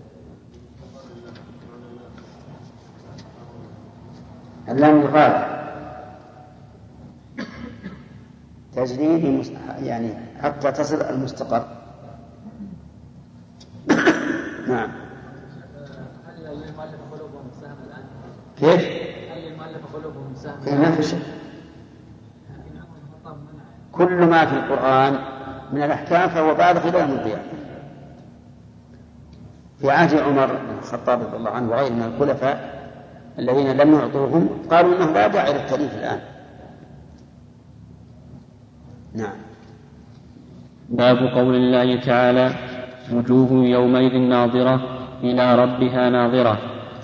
اللام يقال تجري يعني حتى تصل المستقر. نعم. هل المؤلف قلوبهم سهم الآن؟ كيف؟ هل المؤلف قلوبهم سهم؟ كيف ما في شيء. كل ما في القرآن من الأحكام فهو بالغ إلى يوم القيامة. في عهد عمر بن الخطاب رضي الله عنه وغيره من الخلفاء الذين لم يعطوهم قالوا إنه لا داعي للتأليف الآن. نعم. باب قول الله تعالى وجوه يومئذ ناظرة إلى ربها ناظرة.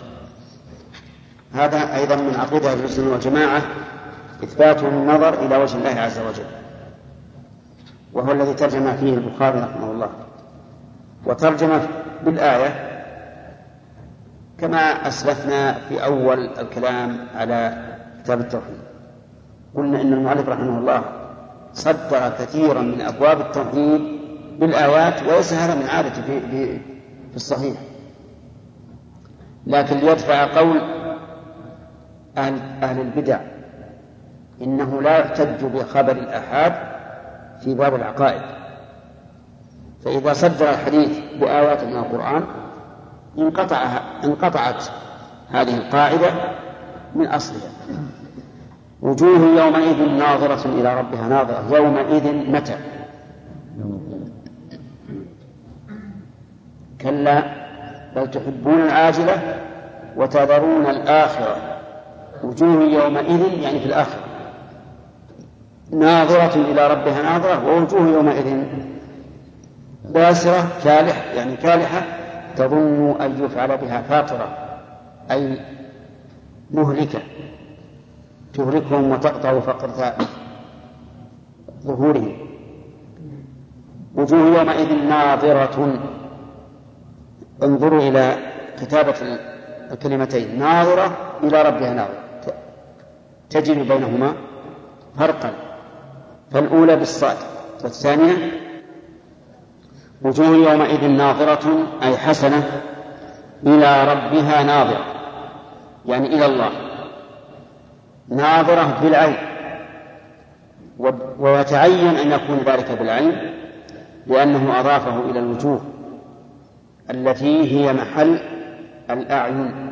هذا أيضا من عقيدة أهل السنة والجماعة إثبات النظر إلى وجه الله عز وجل، وهو الذي ترجم فيه البخاري رحمه الله، وترجم بالآية كما أسلفنا في أول الكلام على كتاب التوحيد. قلنا إن المؤلف رحمه الله صدر كثيرا من أبواب التوحيد بالآيات، وليس هذا من عادته في, في, في الصحيح، لكن ليدفع قول أهل, أهل البدع إنه لا يحتج بخبر الآحاد في باب العقائد، فإذا صدر الحديث بآيات من القرآن انقطع انقطعت هذه القاعدة من أصلها. وجوه يومئذ ناظرة إلى ربها ناظرة. يومئذ متى؟ كلا بل تحبون العاجلة وتذرون الآخرة. وجوه يومئذ يعني في الآخرة ناظرة إلى ربها ناظرة، ووجوه يومئذ باسرة كالح يعني كالحة تظن أن يفعل بها فاطرة أي مهلكة تهلكهم وتقطع فقرة ظهورهم. وجوه يومئذ ناظرة. انظروا إلى كتابة الكلمتين ناظرة إلى ربها ناظرة تجد بينهما فرقا، فالأولى بالصاد والثانية وجوه يومئذ ناظرة أي حسنة إلى ربها ناظرة، يعني إلى الله، ناظرة بالعين، ويتعين أن يكون ذلك بالعين لأنه أضافه إلى الوجوه التي هي محل الأعين.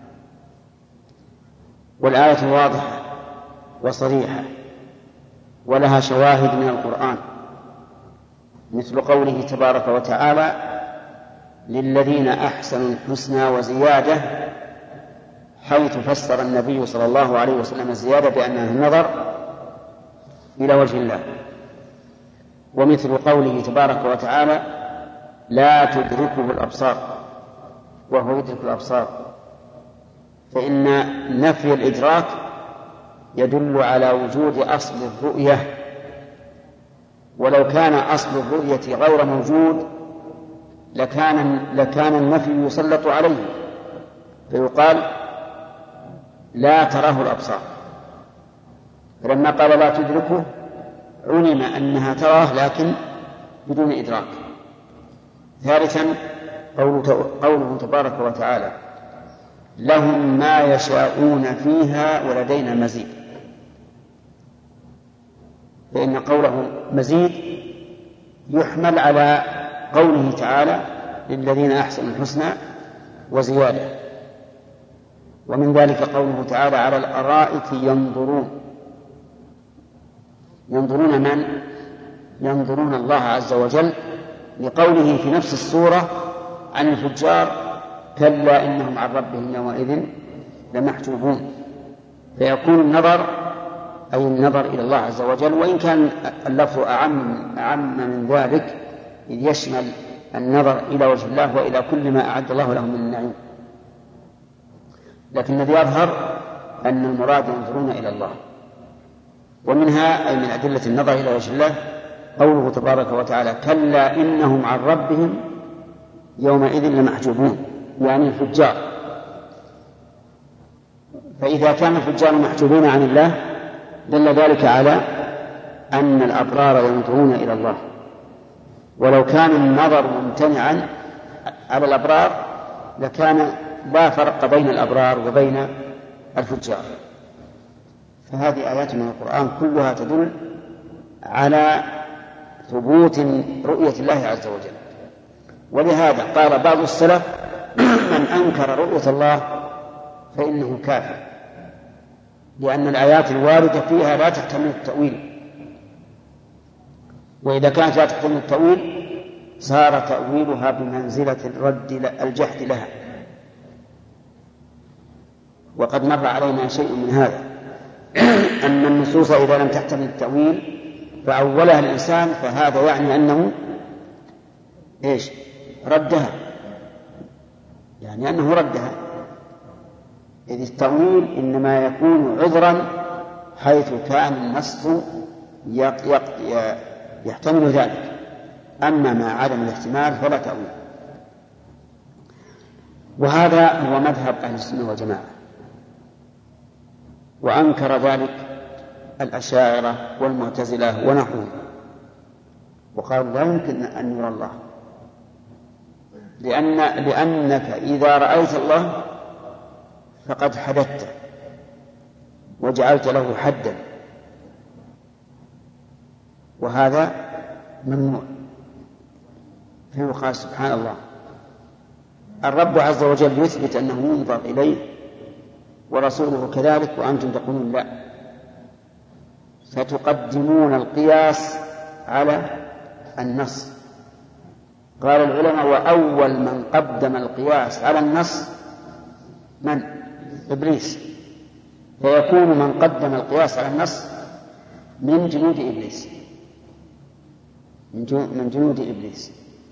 والآية واضحة وصريحة ولها شواهد من القرآن، مثل قوله تبارك وتعالى: للذين أحسنوا الحسنى وزيادة، حيث فسر النبي صلى الله عليه وسلم الزيادة بأنها النظر إلى وجه الله. ومثل قوله تبارك وتعالى: لا تدركه الأبصار وهو يدرك الأبصار، فإن نفي الإدراك يدل على وجود أصل الرؤية، ولو كان أصل الرؤية غير موجود لكان لكان النفي يسلط عليه، فيقال لا تراه الأبصار. فلما قال لا تدركه علم أنها تراه لكن بدون إدراك. ثالثا قوله تبارك وتعالى: لهم ما يشاءون فيها ولدينا مزيد، فإن قوله مزيد يحمل على قوله تعالى: للذين أحسنوا الحسنى وزيادة. ومن ذلك قوله تعالى: على الأرائك ينظرون. ينظرون من؟ ينظرون الله عز وجل، لقوله في نفس السورة عن الفجار: كلا إنهم عن ربهم يومئذ لمحجوبون. فيكون النظر أي النظر إلى الله عز وجل، وإن كان اللفظ أعم, أعم من ذلك إذ يشمل النظر إلى وجه الله وإلى كل ما أعد الله لهم من النعيم، لكن الذي يظهر أن المراد ينظرون إلى الله. ومنها أي من أدلة النظر إلى وجه الله قوله تبارك وتعالى: كلا إنهم عن ربهم يومئذ لمحجوبون، يعني الفجار. فإذا كان الفجار محجوبين عن الله دل ذلك على أن الأبرار ينظرون إلى الله، ولو كان النظر ممتنعا على الأبرار لكان لا فرق بين الأبرار وبين الفجار. فهذه آيات من القرآن كلها تدل على ثبوت رؤية الله عز وجل. ولهذا قال بعض السلف: من أنكر رؤية الله فإنه كافر، لأن الآيات الواردة فيها لا تحتمل التأويل، وإذا كانت لا تحتمل التأويل صار تأويلها بمنزلة الرد الجحد لها. وقد مر علينا شيء من هذا، أن النصوص إذا لم تحتمل التأويل فأولها الإنسان فهذا يعني أنه إيش؟ ردها، يعني أنه ردها، إذ التأويل إنما يكون عذرا حيث كان النص يحتمل ذلك، أما مع عدم الاحتمال فلا تأويل. وهذا هو مذهب أهل السنة والجماعة، وأنكر ذلك الأشاعرة والمعتزلة ونحوهم، وقالوا لا يمكن أن يرى الله، لأن لأنك إذا رأيت الله فقد حددت وجعلت له حدا، وهذا ممنوع. فيقال سبحان الله، الرب عز وجل يثبت أنه ينظر إليه ورسوله كذلك، وأنتم تقولون لا، فتقدمون القياس على النص. قال العلماء: وأول من قدم القياس على النص من؟ إبليس. فيكون من قدم القياس على النص من جنود إبليس، من جنود إبليس.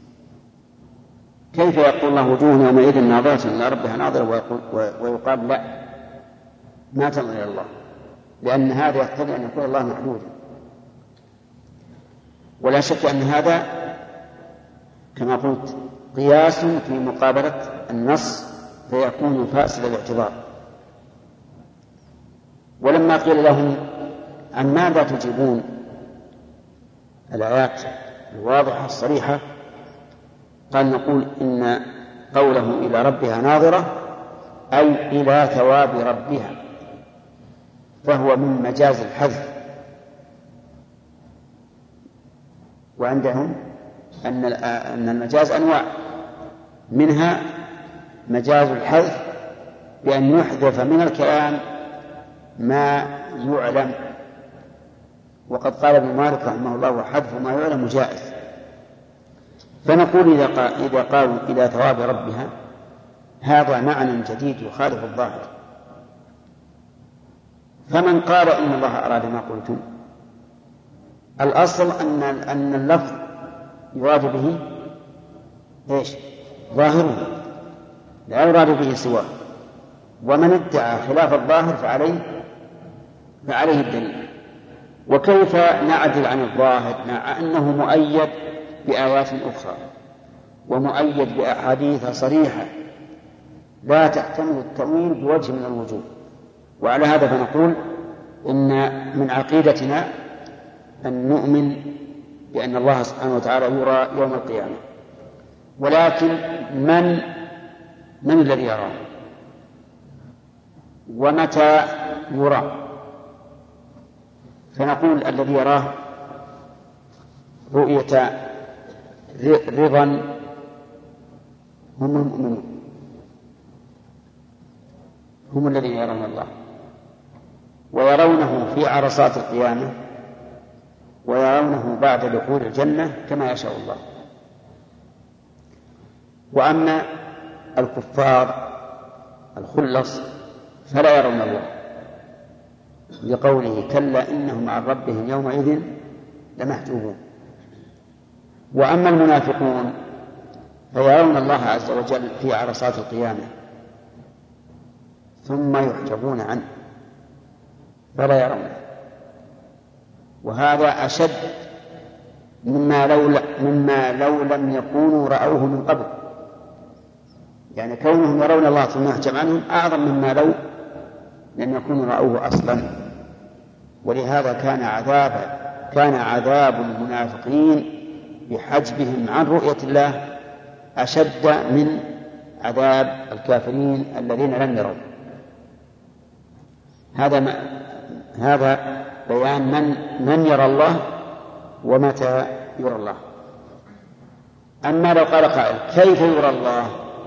كيف يقول الله: وجوه يومئذ ناظرة إلى ربها ناظرة، ويقال لا، ما تنظر إلى الله، لأن هذا يقتضي أن يكون الله محدودا. ولا شك أن هذا كما قلت قياس في مقابلة النص، فيكون فاسد الاعتبار. ولما قيل لهم: عن ماذا تجيبون الآيات الواضحة الصريحة؟ قال نقول إن قوله إلى ربها ناظرة أي إلى ثواب ربها، فهو من مجاز الحذف. وعندهم أن أن المجاز أنواع، منها مجاز الحذف بأن يحذف من الكلام ما يعلم، وقد قال ابن مالك رحمه الله وحذف ما يعلم جائز. فنقول إذا قال إذا قالوا إلى ثواب ربها هذا معنى جديد يخالف الظاهر. فمن قال إن الله أراد ما قلتم، الأصل أن أن اللفظ يراد به إيش؟ ظاهره، لا يراد به سواه. ومن ادعى خلاف الظاهر فعليه فعليه الدليل. وكيف نعدل عن الظاهر مع أنه مؤيد بآيات أخرى ومؤيد بأحاديث صريحة لا تحتمل التأويل بوجه من الوجوه؟ وعلى هذا فنقول إن من عقيدتنا أن نؤمن بأن الله سبحانه وتعالى يرى يوم القيامة، ولكن من من الذي يراه ومتى يرى؟ فنقول الذي يراه رؤية رضا هم المؤمنون، هم الذين يرون الله ويرونه في عرصات القيامة ويرونه بعد دخول الجنة كما يشاء الله. وأما الكفار الخلص فلا يرون الله، لقوله كلا إنهم عن ربهم يومئذ لمحجوبون. وأما المنافقون فيرون الله عز وجل في عرصات القيامة ثم يحجبون عنه فلا يرونه، وهذا أشد مما لو, مما لو لم يكونوا رأوه من قبل. يعني كونهم يرون الله ثم يحجب عنهم أعظم مما لو لم يكونوا رأوه أصلا. ولهذا كان عذاب كان عذاب المنافقين بحجبهم عن رؤية الله أشد من عذاب الكافرين الذين لم يروا. هذا ما هذا بيان من من يرى الله ومتى يرى الله. أما لو قال قائل كيف يرى الله،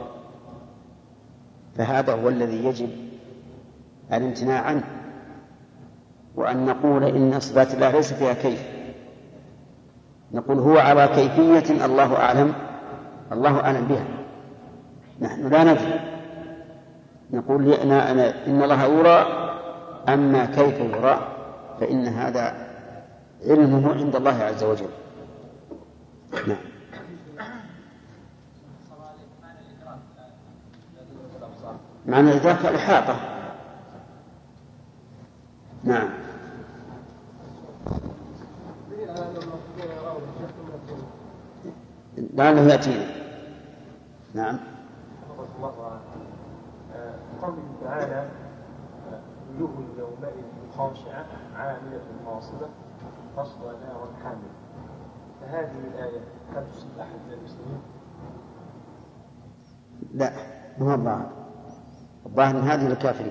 فهذا هو الذي يجب الامتناع عنه، وأن نقول إن صفات الله ليس فيها كيف. نقول هو على كيفية الله أعلم الله أعلم بها، نحن لا ندري. نقول إن الله يرى، أما كيف يرى فإن هذا علمه عند الله عز وجل. نعم. معنى الإدراك الإحاطة. نعم. لعله يأتينا. نعم. قوله تعالى وجوه يومئذ خاشعة عاملة ناصبة تصلى نارا حامية، فهذه الآية هل تصيب أحد من المسلمين؟ لا، ما الظاهر الظاهر من هذه الكافرين.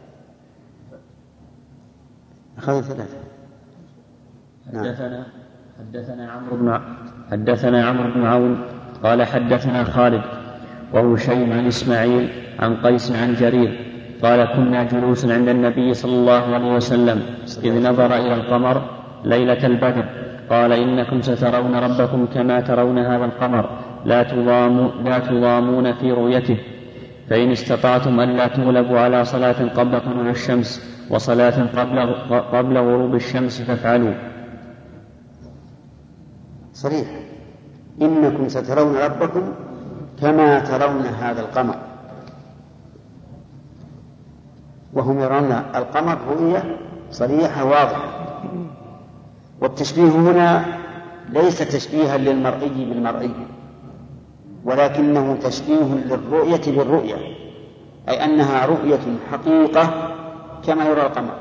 أخذ ثلاثة. حدثنا حدثنا عمرو بن حدثنا عمرو بن عون قال حدثنا خالد وهو شيء عن إسماعيل عن قيس عن جرير قال كنا جلوسا عند النبي صلى الله عليه وسلم إذ نظر إلى القمر ليلة البدر قال إنكم سترون ربكم كما ترون هذا القمر لا تضاموا لا تضامون في رؤيته، فإن استطعتم ألا تغلبوا على صلاة قبل طلوع الشمس وصلاة قبل قبل غروب الشمس فافعلوا. صريح، إنكم سترون ربكم كما ترون هذا القمر، وهم يرون القمر رؤية صريحة واضحة. والتشبيه هنا ليس تشبيها للمرئي بالمرئي، ولكنه تشبيه للرؤية بالرؤية، أي أنها رؤية حقيقة كما يرى القمر.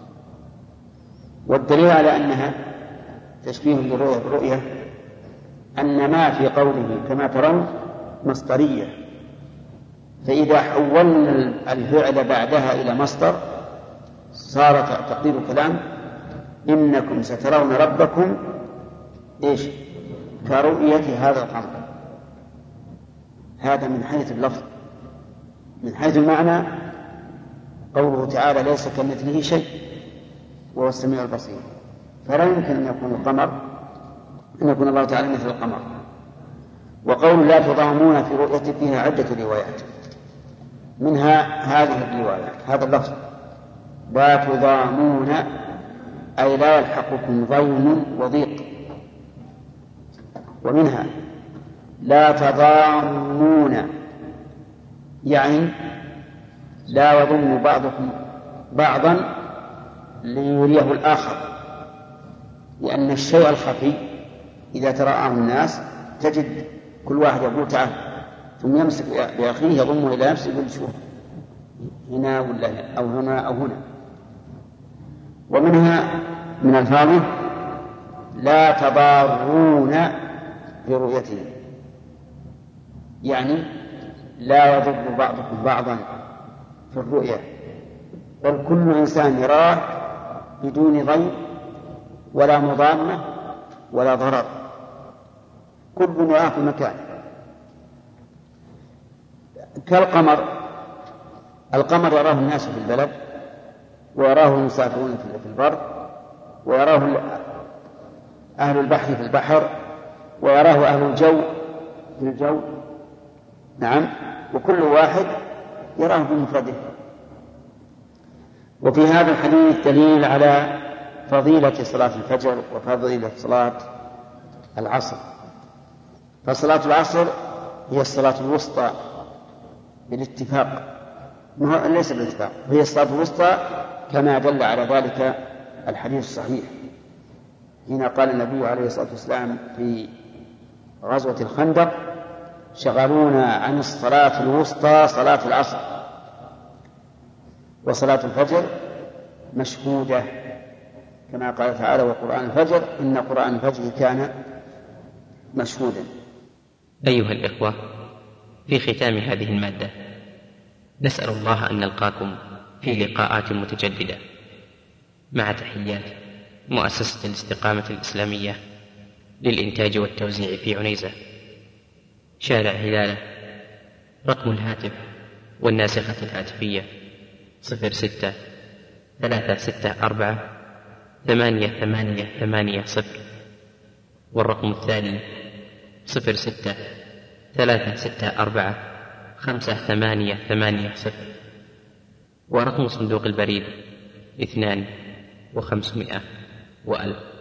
والدليل على أنها تشبيه للرؤية بالرؤية أن ما في قوله كما ترون مصدرية، فإذا حولنا الفعل بعدها إلى مصدر صار تقدير الكلام إنكم سترون ربكم إيش كرؤية هذا القمر. هذا من حيث اللفظ. من حيث المعنى قوله تعالى ليس كمثله شيء وهو السميع البصير، فلا يمكن أن يكون القمر أن يكون الله تعالى مثل القمر. وقول لا تضامون في رؤيته فيها عدة روايات، منها هذه الرواية هذا اللفظ لا تضامون أي لا يلحقكم ضيم وضيق، ومنها لا تضامون يعني لا يضم بعضكم بعضا ليريه الآخر، لأن الشيء الخفي إذا تراءاه الناس تجد كل واحد يقول تعال ثم يمسك بأخيه يضمه إلى نفسه يقول شوف هنا ولا أو هنا أو هنا. ومنها من الفاظه لا تضارون برؤيته، يعني لا يضر بعضكم بعضا في الرؤية، بل كل إنسان يراه بدون ضير ولا مضامة ولا ضرر، كل يراه في مكان. كالقمر، القمر يراه الناس في البلد ويراه المسافرون في البر ويراه أهل البحر في البحر ويراه أهل الجو في الجو، نعم، وكل واحد يراه بمفرده. وفي هذا الحديث دليل على فضيلة صلاة الفجر وفضيلة صلاة العصر. فصلاة العصر هي الصلاة الوسطى بالاتفاق، ليس بالاتفاق، هي الصلاة الوسطى كما دل على ذلك الحديث الصحيح حين قال النبي عليه الصلاة والسلام في غزوة الخندق شغلونا عن الصلاة الوسطى صلاة العصر. وصلاة الفجر مشهودة كما قال تعالى وقرآن الفجر إن قرآن الفجر كان مشهودا. أيها الإخوة، في ختام هذه المادة نسأل الله أن نلقاكم في لقاءات متجددة مع تحيات مؤسسة الاستقامة الإسلامية للإنتاج والتوزيع في عنيزة، شارع هلالة. رقم الهاتف والناسخة الهاتفية صفر ستة ثلاثة ستة أربعة ثمانية ثمانية ثمانية صفر، والرقم الثاني صفر ستة ثلاثة ستة أربعة خمسة ثمانية ثمانية صفر، ورقم صندوق البريد اثنان وخمسمائة وألف.